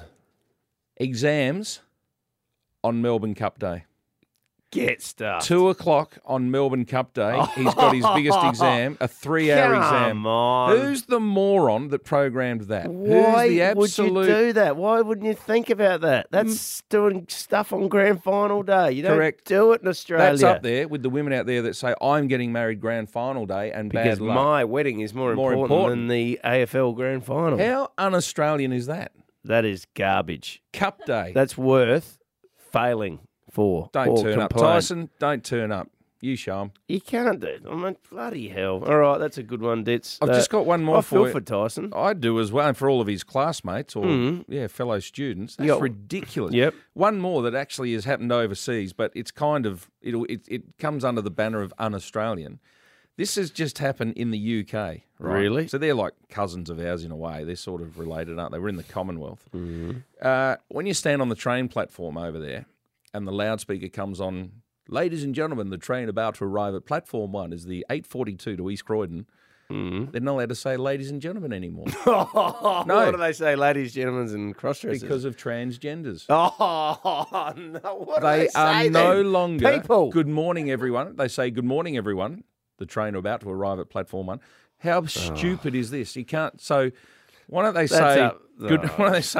Exams on Melbourne Cup Day. Get stuff. 2:00 on Melbourne Cup Day. He's got his biggest exam, a 3-hour exam. Come on. Who's the moron that programmed that? Why Who's the absolute... would you do that? Why wouldn't you think about that? That's doing stuff on grand final day. You don't do it in Australia. That's up there with the women out there that say, I'm getting married grand final day and because bad luck. my wedding is more important than the AFL grand final. How un-Australian is that? That is garbage. Cup Day. That's worth failing for. Don't turn up. Tyson, don't turn up. You show him. You can't do it. I mean, bloody hell. All right, that's a good one, Ditz. I've just got one more for you. I feel for Tyson. I do as well, and for all of his classmates or fellow students. That's ridiculous. Yep. One more that actually has happened overseas, but it's kind of it comes under the banner of un-Australian. This has just happened in the UK. Right? Really? So they're like cousins of ours in a way. They're sort of related, aren't they? We're in the Commonwealth. When you stand on the train platform over there, and the loudspeaker comes on, ladies and gentlemen, the train about to arrive at platform 1 is the 8:42 to East Croydon. They're not allowed to say ladies and gentlemen anymore. No. Why do they say ladies, gentlemen, and cross-dressers? Because of transgenders. Oh, no. What do they say are no longer people. Good morning, everyone. They say good morning, everyone. The train about to arrive at platform 1. How stupid is this? You can't. So why don't they say? Why don't they say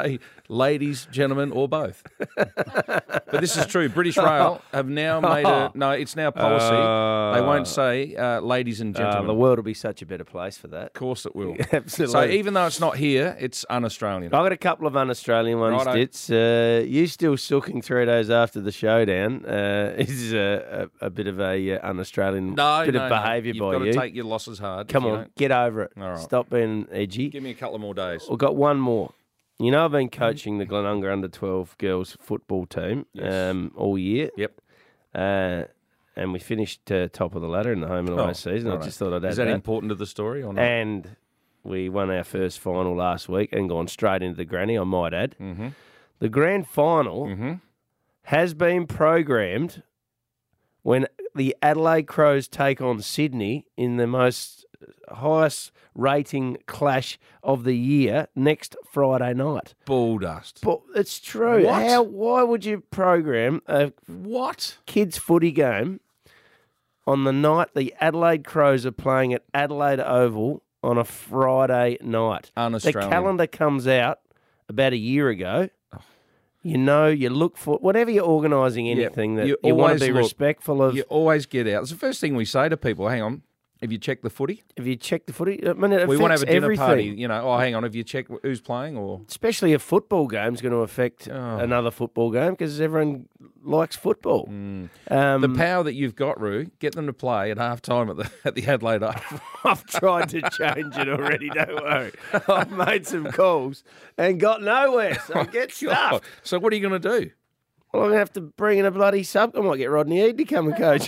ladies, gentlemen, or both. But this is true. British Rail have now made it's now policy. They won't say ladies and gentlemen. The world will be such a better place for that. Of course it will. Absolutely. So even though it's not here, it's un-Australian. I've got a couple of un-Australian ones, Righto. Dits. You still sooking 3 days after the showdown is a bit of a un-Australian of behaviour by you. You've got to take your losses hard. Come on, get over it. All right. Stop being edgy. Give me a couple of more days. We've got one more. You know, I've been coaching the Glenunga under-12 girls football team all year. Yep. And we finished top of the ladder in the home and away season. Right. I just thought I'd add Is that important to the story or not? And we won our first final last week and gone straight into the granny, I might add. Mm-hmm. The grand final has been programmed when the Adelaide Crows take on Sydney in the most highest rating clash of the year next Friday night. Bull dust. But it's true. What? Why would you program a kids footy game on the night the Adelaide Crows are playing at Adelaide Oval on a Friday night? The Un-Australian. calendar comes out about a year ago. You know, you look for whenever you're organising anything that you want to be respectful of. You always get out. It's the first thing we say to people. Hang on. Have you checked the footy? I mean, it we want to have a dinner everything. party. You know, hang on. Have you checked who's playing? Or especially a football game is going to affect another football game because everyone likes football. The power that you've got, Roo, get them to play at half time at the Adelaide Oval. I've tried to change it already, don't worry. I've made some calls and got nowhere, so get stuffed. So what are you going to do? Well, I'm going to have to bring in a bloody sub. I might get Rodney Eade to come and coach.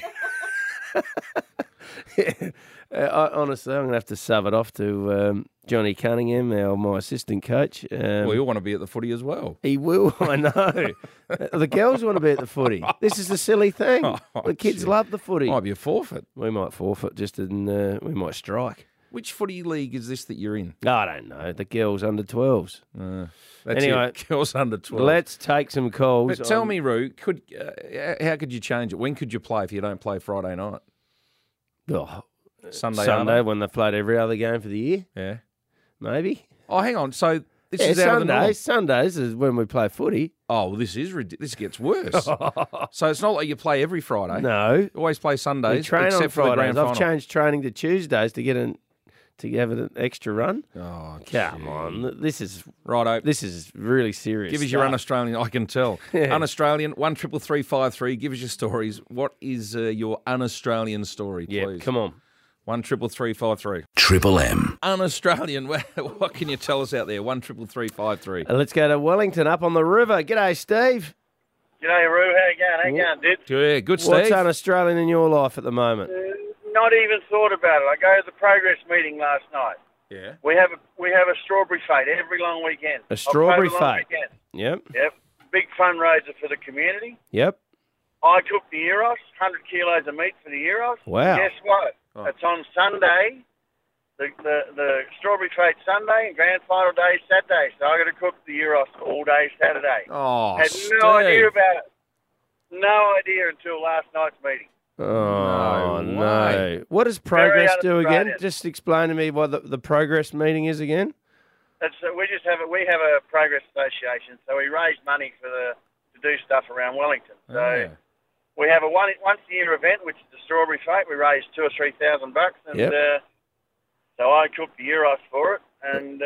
Honestly, I'm going to have to sub it off to Johnny Cunningham, my assistant coach. Well, he'll want to be at the footy as well. He will, I know. The girls want to be at the footy. This is a silly thing. The kids love the footy. Might be a forfeit. We might forfeit, we might strike. Which footy league is this that you're in? I don't know. The girls under 12s. Anyway, girls under 12. Let's take some calls. But tell me, Roo, how could you change it? When could you play if you don't play Friday night? Oh, Sunday when they've played every other game for the year. Yeah. Maybe. Oh, hang on. So this is out of the norm. Sundays is when we play footy. Oh, well, this gets worse. So it's not like you play every Friday. No. You always play Sundays. We train except on for the Fridays. grand I've final. changed training to Tuesdays to get to have an extra run. Oh, come on. This is righto. This is really serious. Give us your un-Australian, I can tell. Un-Australian, 133353. Give us your stories. What is your un-Australian story, please? Yeah, come on. 133353. Triple M. Un-Australian, what can you tell us out there? 133353. Let's go to Wellington up on the river. G'day, Steve. G'day, Roo. How you going? How you going, dude? Yeah, good, Steve. What's un-Australian in your life at the moment? Not even thought about it. I go to the progress meeting last night. Yeah. We have a strawberry fete every long weekend. A strawberry October long fete. weekend. Yep. Yep. Big fundraiser for the community. Yep. I cook the gyros, 100 kilos of meat for the gyros. Wow. Guess what? It's on Sunday. The strawberry fete Sunday and grand final day Saturday. So I got to cook the gyros all day Saturday. Oh, Had Steve. no idea about it. No idea until last night's meeting. Oh, No no. way. What does Progress do un-Australian. again? Just explain to me what the Progress meeting is again. We have a progress association, so we raise money to do stuff around Wellington. So we have a once a year event, which is the strawberry fete. We raise $2,000 or $3,000, and so I cooked the gyros for it, and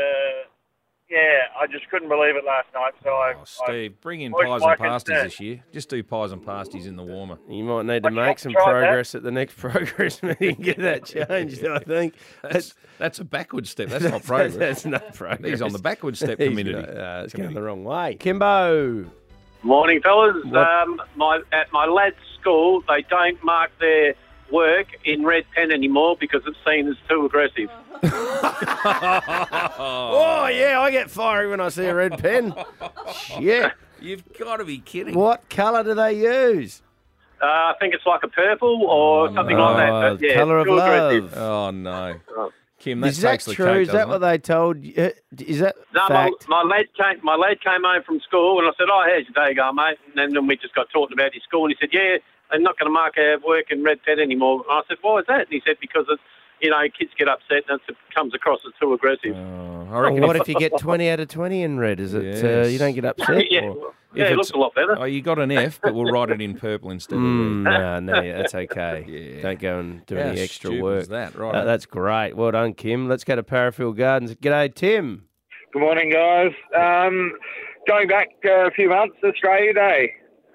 I just couldn't believe it last night. So Steve, bring in voiced pies my and pasties concern. this year. Just do pies and pasties in the warmer. You might need to make some tried that. progress at the next Progress meeting. Get that changed, I think. That's a backward step. That's not progress. That's not progress. He's on the backward step He's community. it's going the wrong way. Kimbo. Morning, fellas. At my lad's school, they don't mark their work in red pen anymore because it's seen as too aggressive. Oh, yeah, I get fiery when I see a red pen. Shit. You've got to be kidding. What colour do they use? I think it's like a purple or something like that. But, yeah, colour of too love. aggressive. Oh, no. Kim, that Is that takes the true? cake, Is that doesn't what it? they told you? Is that No, fact? my lad came home from school and I said, "Oh, how's your day going, mate?" And then we just got talking about his school and he said, "Yeah, they're not going to mark our work in red pen anymore." And I said, "Why is that?" And he said, "Because kids get upset and it comes across as too aggressive. What if you get 20 out of 20 in red? Is it you don't get upset? It looks a lot better. Oh, you got an F, but we'll write it in purple instead of red. No, that's okay. Don't go and do any extra work. Is that? Right. That's great. Well done, Kim. Let's go to Parafield Gardens. G'day, Tim. Good morning, guys. Going back a few months, Australia Day.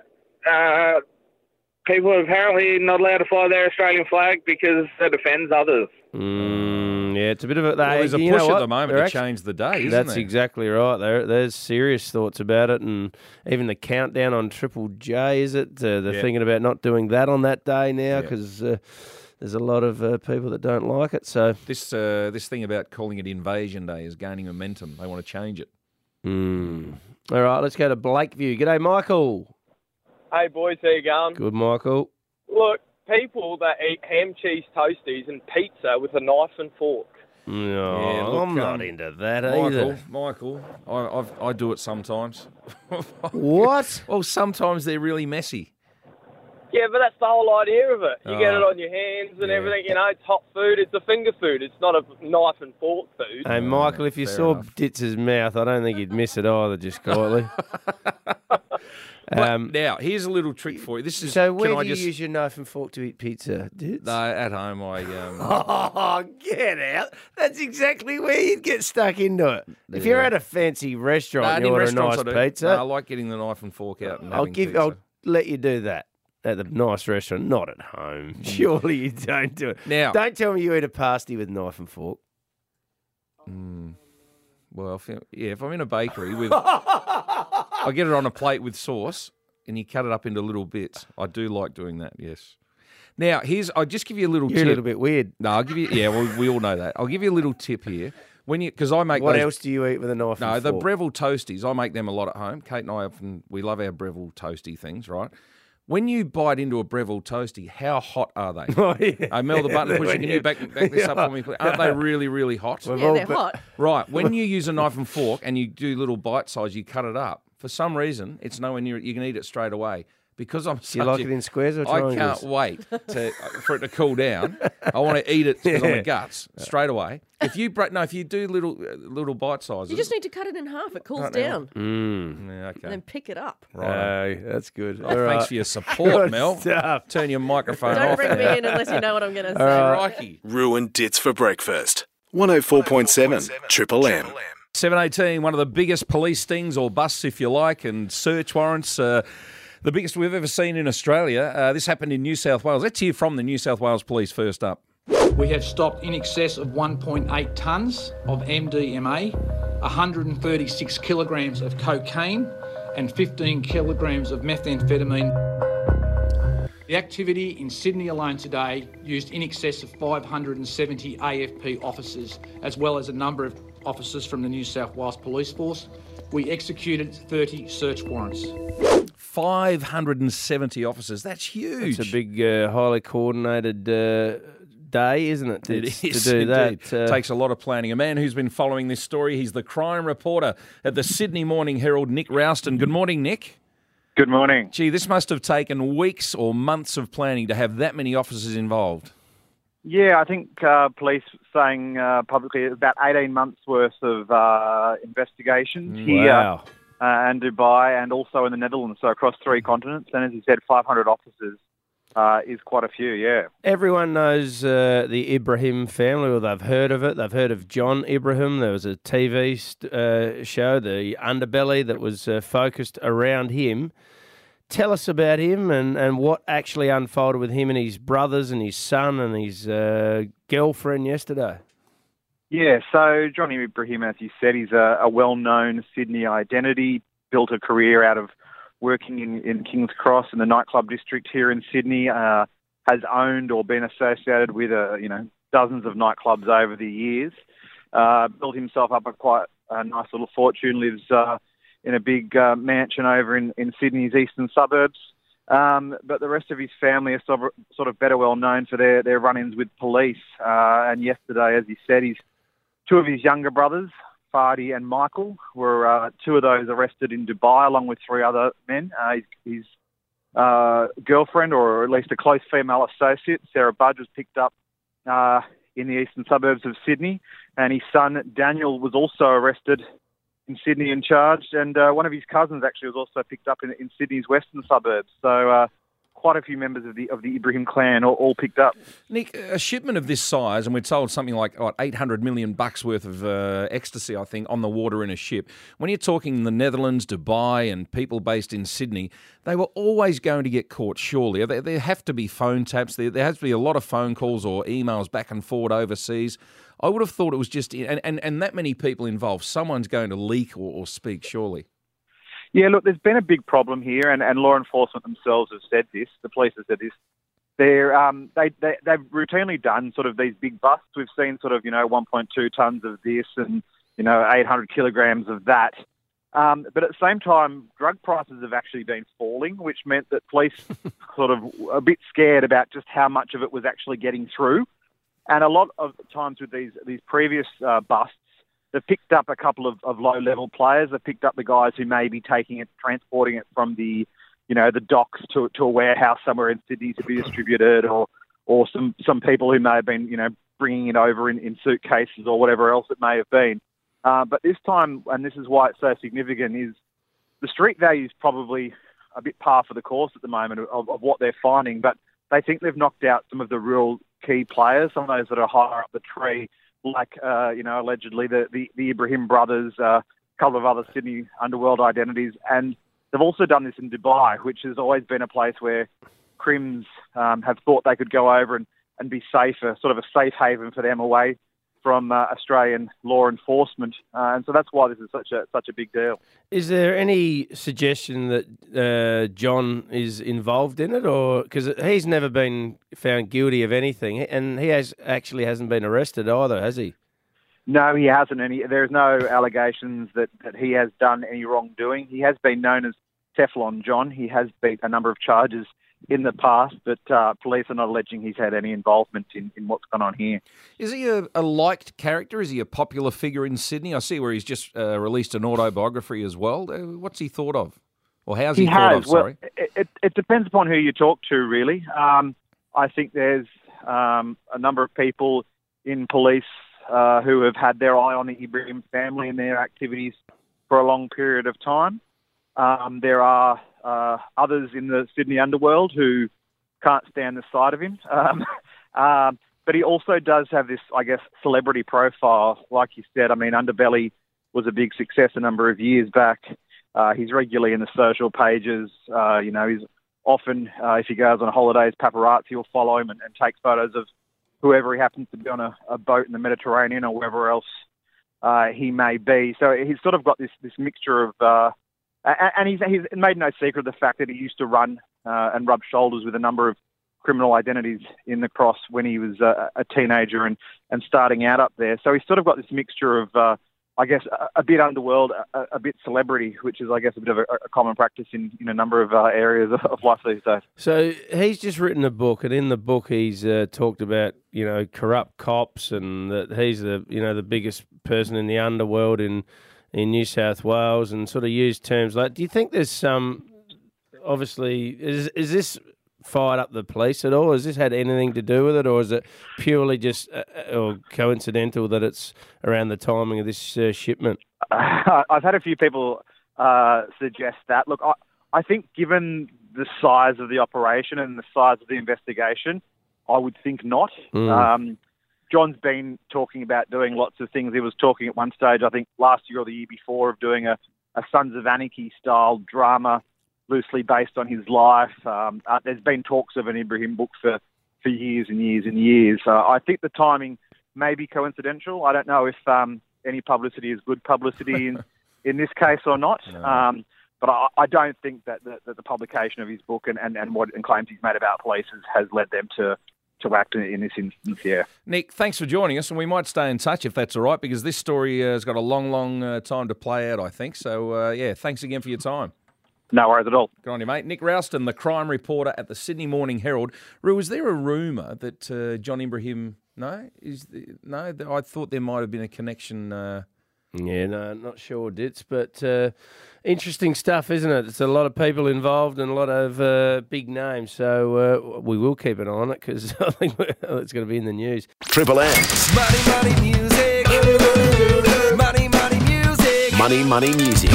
People are apparently not allowed to fly their Australian flag because it offends others. Yeah, it's a bit of a... there's a push at the moment to change the day, isn't That's there? exactly right. There's serious thoughts about it, and even the countdown on Triple J, is it? They're thinking about not doing that on that day now because there's a lot of people that don't like it. So This thing about calling it Invasion Day is gaining momentum. They want to change it. All right, let's go to Blakeview. G'day, Michael. Hey, boys, how you going? Good, Michael. Look, people that eat ham, cheese, toasties and pizza with a knife and fork. No, I'm not into that either. Michael, I do it sometimes. What? Well, sometimes they're really messy. Yeah, but that's the whole idea of it. You get it on your hands and everything. It's hot food. It's a finger food. It's not a knife and fork food. Hey, Michael, if you saw Ditz's mouth, I don't think you'd miss it either, just quietly. Now, here's a little trick for you. This is so where do you use your knife and fork to eat pizza, Ditz? No, at home I... Oh, get out. That's exactly where you'd get stuck into it. If you're at a fancy restaurant and you order a nice pizza... I like getting the knife and fork out and having pizza. I'll let you do that. At the nice restaurant, not at home. Surely you don't do it. Now, don't tell me you eat a pasty with knife and fork. Well, if I'm in a bakery with... I get it on a plate with sauce and you cut it up into little bits. I do like doing that, yes. Now, I'll just give you a little tip. You're a little bit weird. No, I'll give you... Yeah, well, we all know that. I'll give you a little tip here. Because I make What else do you eat with a knife and fork? No, the Breville toasties, I make them a lot at home. Kate and I we love our Breville toasty things, right? When you bite into a Breville toasty, how hot are they? Oh, yeah. Mel the button pushing. Can you back this up for me, please? Aren't they really, really hot? Yeah, they're hot. Right. When you use a knife and fork and you do little bite size, you cut it up. For some reason, it's nowhere near it. You can eat it straight away. Because I'm Do you like it in squares or triangles? I can't wait for it to cool down. I want to eat it because I'm a guts straight away. If you do little bite sizes, You just need to cut it in half. It cools down. Yeah, okay. And then pick it up. Right. That's good. Thanks for your support, Mel. Turn your microphone Don't off. bring me in unless you know what I'm going to say. Crikey. Ruined Dits for breakfast. 104.7 Triple M. 7:18, one of the biggest police stings or busts, if you like, and search warrants. The biggest we've ever seen in Australia. This happened in New South Wales. Let's hear from the New South Wales Police first up. We have stopped in excess of 1.8 tonnes of MDMA, 136 kilograms of cocaine and 15 kilograms of methamphetamine. The activity in Sydney alone today used in excess of 570 AFP officers, as well as a number of officers from the New South Wales Police Force. We executed 30 search warrants. 570 officers. That's huge. It's a big, highly coordinated day, isn't it? It is, to do indeed. that. Takes a lot of planning. A man who's been following this story, he's the crime reporter at the Sydney Morning Herald, Nick Rouston. Good morning, Nick. Good morning. Gee, this must have taken weeks or months of planning to have that many officers involved. Yeah, I think police saying publicly about 18 months worth of investigations here and Dubai and also in the Netherlands, so across 3 continents. And as you said, 500 officers is quite a few, yeah. Everyone knows the Ibrahim family, or they've heard of it. They've heard of John Ibrahim. There was a TV show, The Underbelly, that was focused around him. Tell us about him and what actually unfolded with him and his brothers and his son and his girlfriend yesterday. Yeah, so Johnny Ibrahim, as you said, he's a well-known Sydney identity, built a career out of working in King's Cross in the nightclub district here in Sydney, has owned or been associated with dozens of nightclubs over the years, built himself up quite a nice little fortune, lives in a big mansion over in Sydney's eastern suburbs. But the rest of his family are sort of better well known for their run-ins with police. And yesterday, as he said, 2 of his younger brothers, Fadi and Michael, were 2 of those arrested in Dubai along with 3 other men. His girlfriend, or at least a close female associate, Sarah Budge, was picked up in the eastern suburbs of Sydney, and his son Daniel was also arrested in Sydney and charged, and one of his cousins actually was also picked up in Sydney's western suburbs. So quite a few members of the Ibrahim clan all picked up. Nick, a shipment of this size, and we're told something like $800 million worth of ecstasy, I think, on the water in a ship. When you're talking the Netherlands, Dubai, and people based in Sydney, they were always going to get caught, surely. There have to be phone taps. There has to be a lot of phone calls or emails back and forward overseas. I would have thought it was just, and that many people involved, someone's going to leak or speak, surely. Yeah, look, there's been a big problem here, and law enforcement themselves have said this. The police have said this. They've routinely done sort of these big busts. We've seen sort of 1.2 tons of this and 800 kilograms of that. But at the same time, drug prices have actually been falling, which meant that police sort of a bit scared about just how much of it was actually getting through. And a lot of times with these previous busts, they've picked up a couple of low-level players. They've picked up the guys who may be transporting it from the docks to a warehouse somewhere in Sydney to be distributed, or some people who may have been, bringing it over in suitcases or whatever else it may have been. But this time, and this is why it's so significant, is the street value is probably a bit par for the course at the moment of what they're finding, but they think they've knocked out some of the real key players, some of those that are higher up the tree, like, allegedly the Ibrahim brothers, a couple of other Sydney underworld identities. And they've also done this in Dubai, which has always been a place where crims have thought they could go over and be safer, sort of a safe haven for them away from Australian law enforcement. And so that's why this is such a big deal. Is there any suggestion that John is involved in it, or because he's never been found guilty of anything, and he hasn't been arrested either, has he? No, he hasn't. There's no allegations that he has done any wrongdoing. He has been known as Teflon John. He has beat a number of charges in the past, but police are not alleging he's had any involvement in what's gone on here. Is he a liked character? Is he a popular figure in Sydney? I see where he's just released an autobiography as well. What's he thought of? Or how's he thought of, sorry? Well, it depends upon who you talk to, really. I think there's a number of people in police who have had their eye on the Ibrahim family and their activities for a long period of time. There are others in the Sydney underworld who can't stand the sight of him. But he also does have this, I guess, celebrity profile. Like you said, I mean, Underbelly was a big success a number of years back. He's regularly in the social pages. He's often, if he goes on holidays, paparazzi will follow him and take photos of whoever he happens to be on a boat in the Mediterranean or wherever else he may be. So he's sort of got this mixture of... And he's made no secret of the fact that he used to run and rub shoulders with a number of criminal identities in the Cross when he was a teenager and starting out up there. So he's sort of got this mixture of, I guess, a bit underworld, a bit celebrity, which is, I guess, a bit of a common practice in a number of areas of life these days. So he's just written a book, and in the book he's talked about, corrupt cops, and that he's the biggest person in the underworld in New South Wales, and sort of used terms like, do you think there's some, obviously, is this fired up the police at all? Has this had anything to do with it, or is it purely just or coincidental that it's around the timing of this shipment? I've had a few people suggest that. Look, I think given the size of the operation and the size of the investigation, I would think not. John's been talking about doing lots of things. He was talking at one stage, I think last year or the year before, of doing a Sons of Anarchy style drama loosely based on his life. There's been talks of an Ibrahim book for years and years and years. I think the timing may be coincidental. I don't know if any publicity is good publicity in this case or not. No. But I don't think that the publication of his book and claims he's made about police has led them to act in this instance, yeah. Nick, thanks for joining us, and we might stay in touch if that's all right, because this story has got a long time to play out, I think. So, thanks again for your time. No worries at all. Good on you, mate. Nick Ralston, the crime reporter at the Sydney Morning Herald. Roo, is there a rumour that John Ibrahim... No? I thought there might have been a connection... Yeah, no, not sure, Ditz, but interesting stuff, isn't it? It's a lot of people involved and a lot of big names, so we will keep an eye on it because I think it's going to be in the news. Triple M. Money music. Money music. Money music.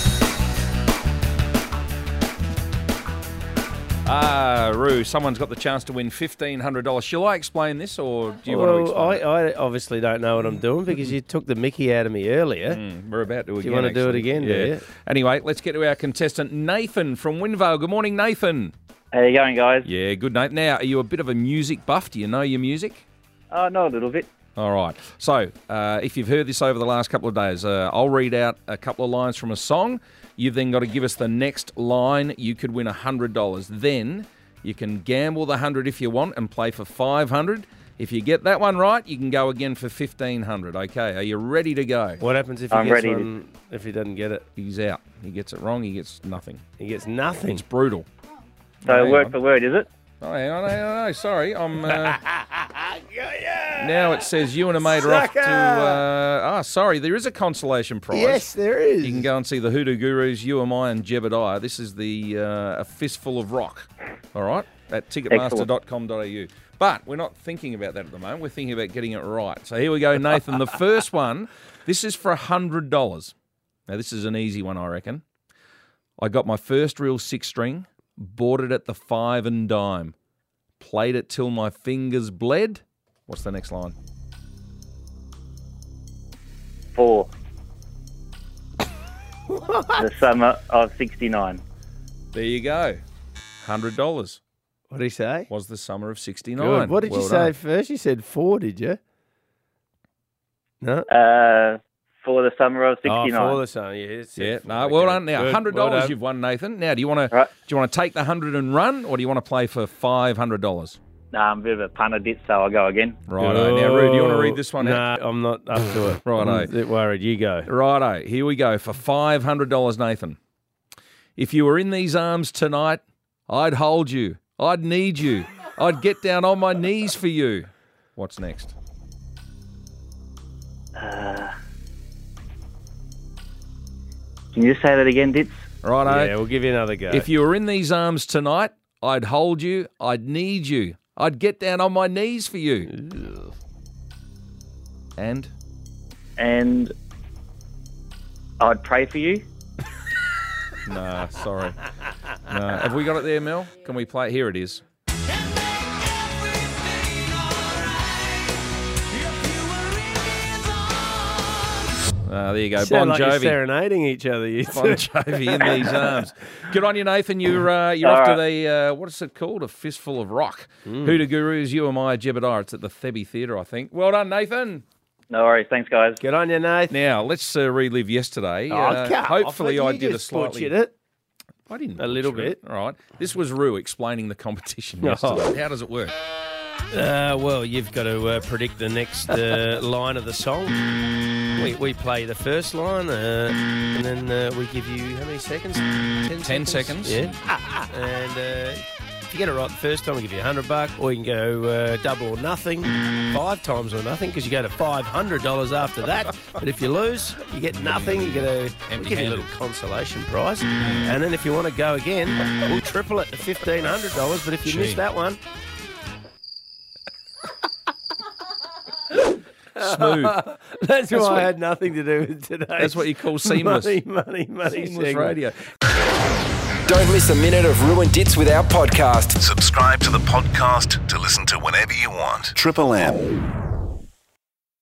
Roo, someone's got the chance to win $1,500. Shall I explain this, or do you well, want to explain I obviously don't know what I'm doing because you took the mickey out of me earlier. We're about to again. Do you want to do it again, yeah. do you? Anyway, let's get to our contestant, Nathan from Winvale. Good morning, Nathan. How you going, guys? Yeah, good, Nathan. Now, are you a bit of a music buff? Do you know your music? No, a little bit. All right. So, if you've heard this over the last couple of days, I'll read out a couple of lines from a song. You've then got to give us the next line. You could win $100. Then you can gamble the 100 if you want and play for 500. If you get that one right, you can go again for 1,500. Okay, are you ready to go? What happens if he gets one, if he doesn't get it? He's out. He gets it wrong, he gets nothing. He gets nothing? It's brutal. So word for word, is it? Oh, hang on, no, sorry. I'm. Now it says you and a mate are off to. Sorry, there is a consolation prize. Yes, there is. You can go and see the Hoodoo Gurus, You Am I, and Jebediah. This is the A Fistful of Rock. All right, at ticketmaster.com.au. But we're not thinking about that at the moment. We're thinking about getting it right. So here we go, Nathan. The first one. This is for $100. Now this is an easy one, I reckon. I got my first real 6-string. Bought it at the 5 and dime. Played it till my fingers bled. What's the next line? 4. The summer of 69. There you go. $100. What did he say? Was the summer of 69. Good. What did you say done. first? You said 4, did you? No? For the summer of 69. Oh, for the summer, yeah. No, well done. Now, $100 you've won, Nathan. Now, do you want to take the 100 and run, or do you want to play for $500? No, I'm a bit of a punter, so I'll go again. Righto. Now, Roo, do you want to read this one out? No, I'm not up to it. Righto. I'm a bit worried. You go. Righto. Here we go for $500, Nathan. If you were in these arms tonight, I'd hold you. I'd need you. I'd get down on my knees for you. What's next? Can you say that again, Ditz? Righto. Yeah, we'll give you another go. If you were in these arms tonight, I'd hold you. I'd need you. I'd get down on my knees for you. Ugh. And I'd pray for you. Nah, sorry. No. Have we got it there, Mel? Can we play it? Here it is. There you go. Bon Like Jovi. you're serenading each other. You Bon Jovi in these arms. Good on you, Nathan. You're off to the, what is it called? A Fistful of Rock. Hoodoo Gurus, You Am I, Jebediah. It's at the Thebby Theatre, I think. Well done, Nathan. No worries. Thanks, guys. Good on you, Nathan. Now, let's relive yesterday. Hopefully I did a slightly... it. I didn't. A little butcher it. bit. All right. This was Roo explaining the competition yesterday. How does it work? Well, you've got to predict the next line of the song. We play the first line, and then we give you how many seconds? 10 seconds. Yeah. And if you get it right the first time, we give you $100, or you can go double or nothing, 5 times or nothing, because you go to $500 after that. But if you lose, you get nothing. You get we'll give you a little consolation prize. And then if you want to go again, we'll triple it to $1,500. But if you miss that one, smooth. That's why I had nothing to do with today. That's what you call seamless. Money Seamless radio. Don't miss a minute of Roo and Ditz with our podcast. Subscribe to the podcast to listen to whenever you want. Triple M.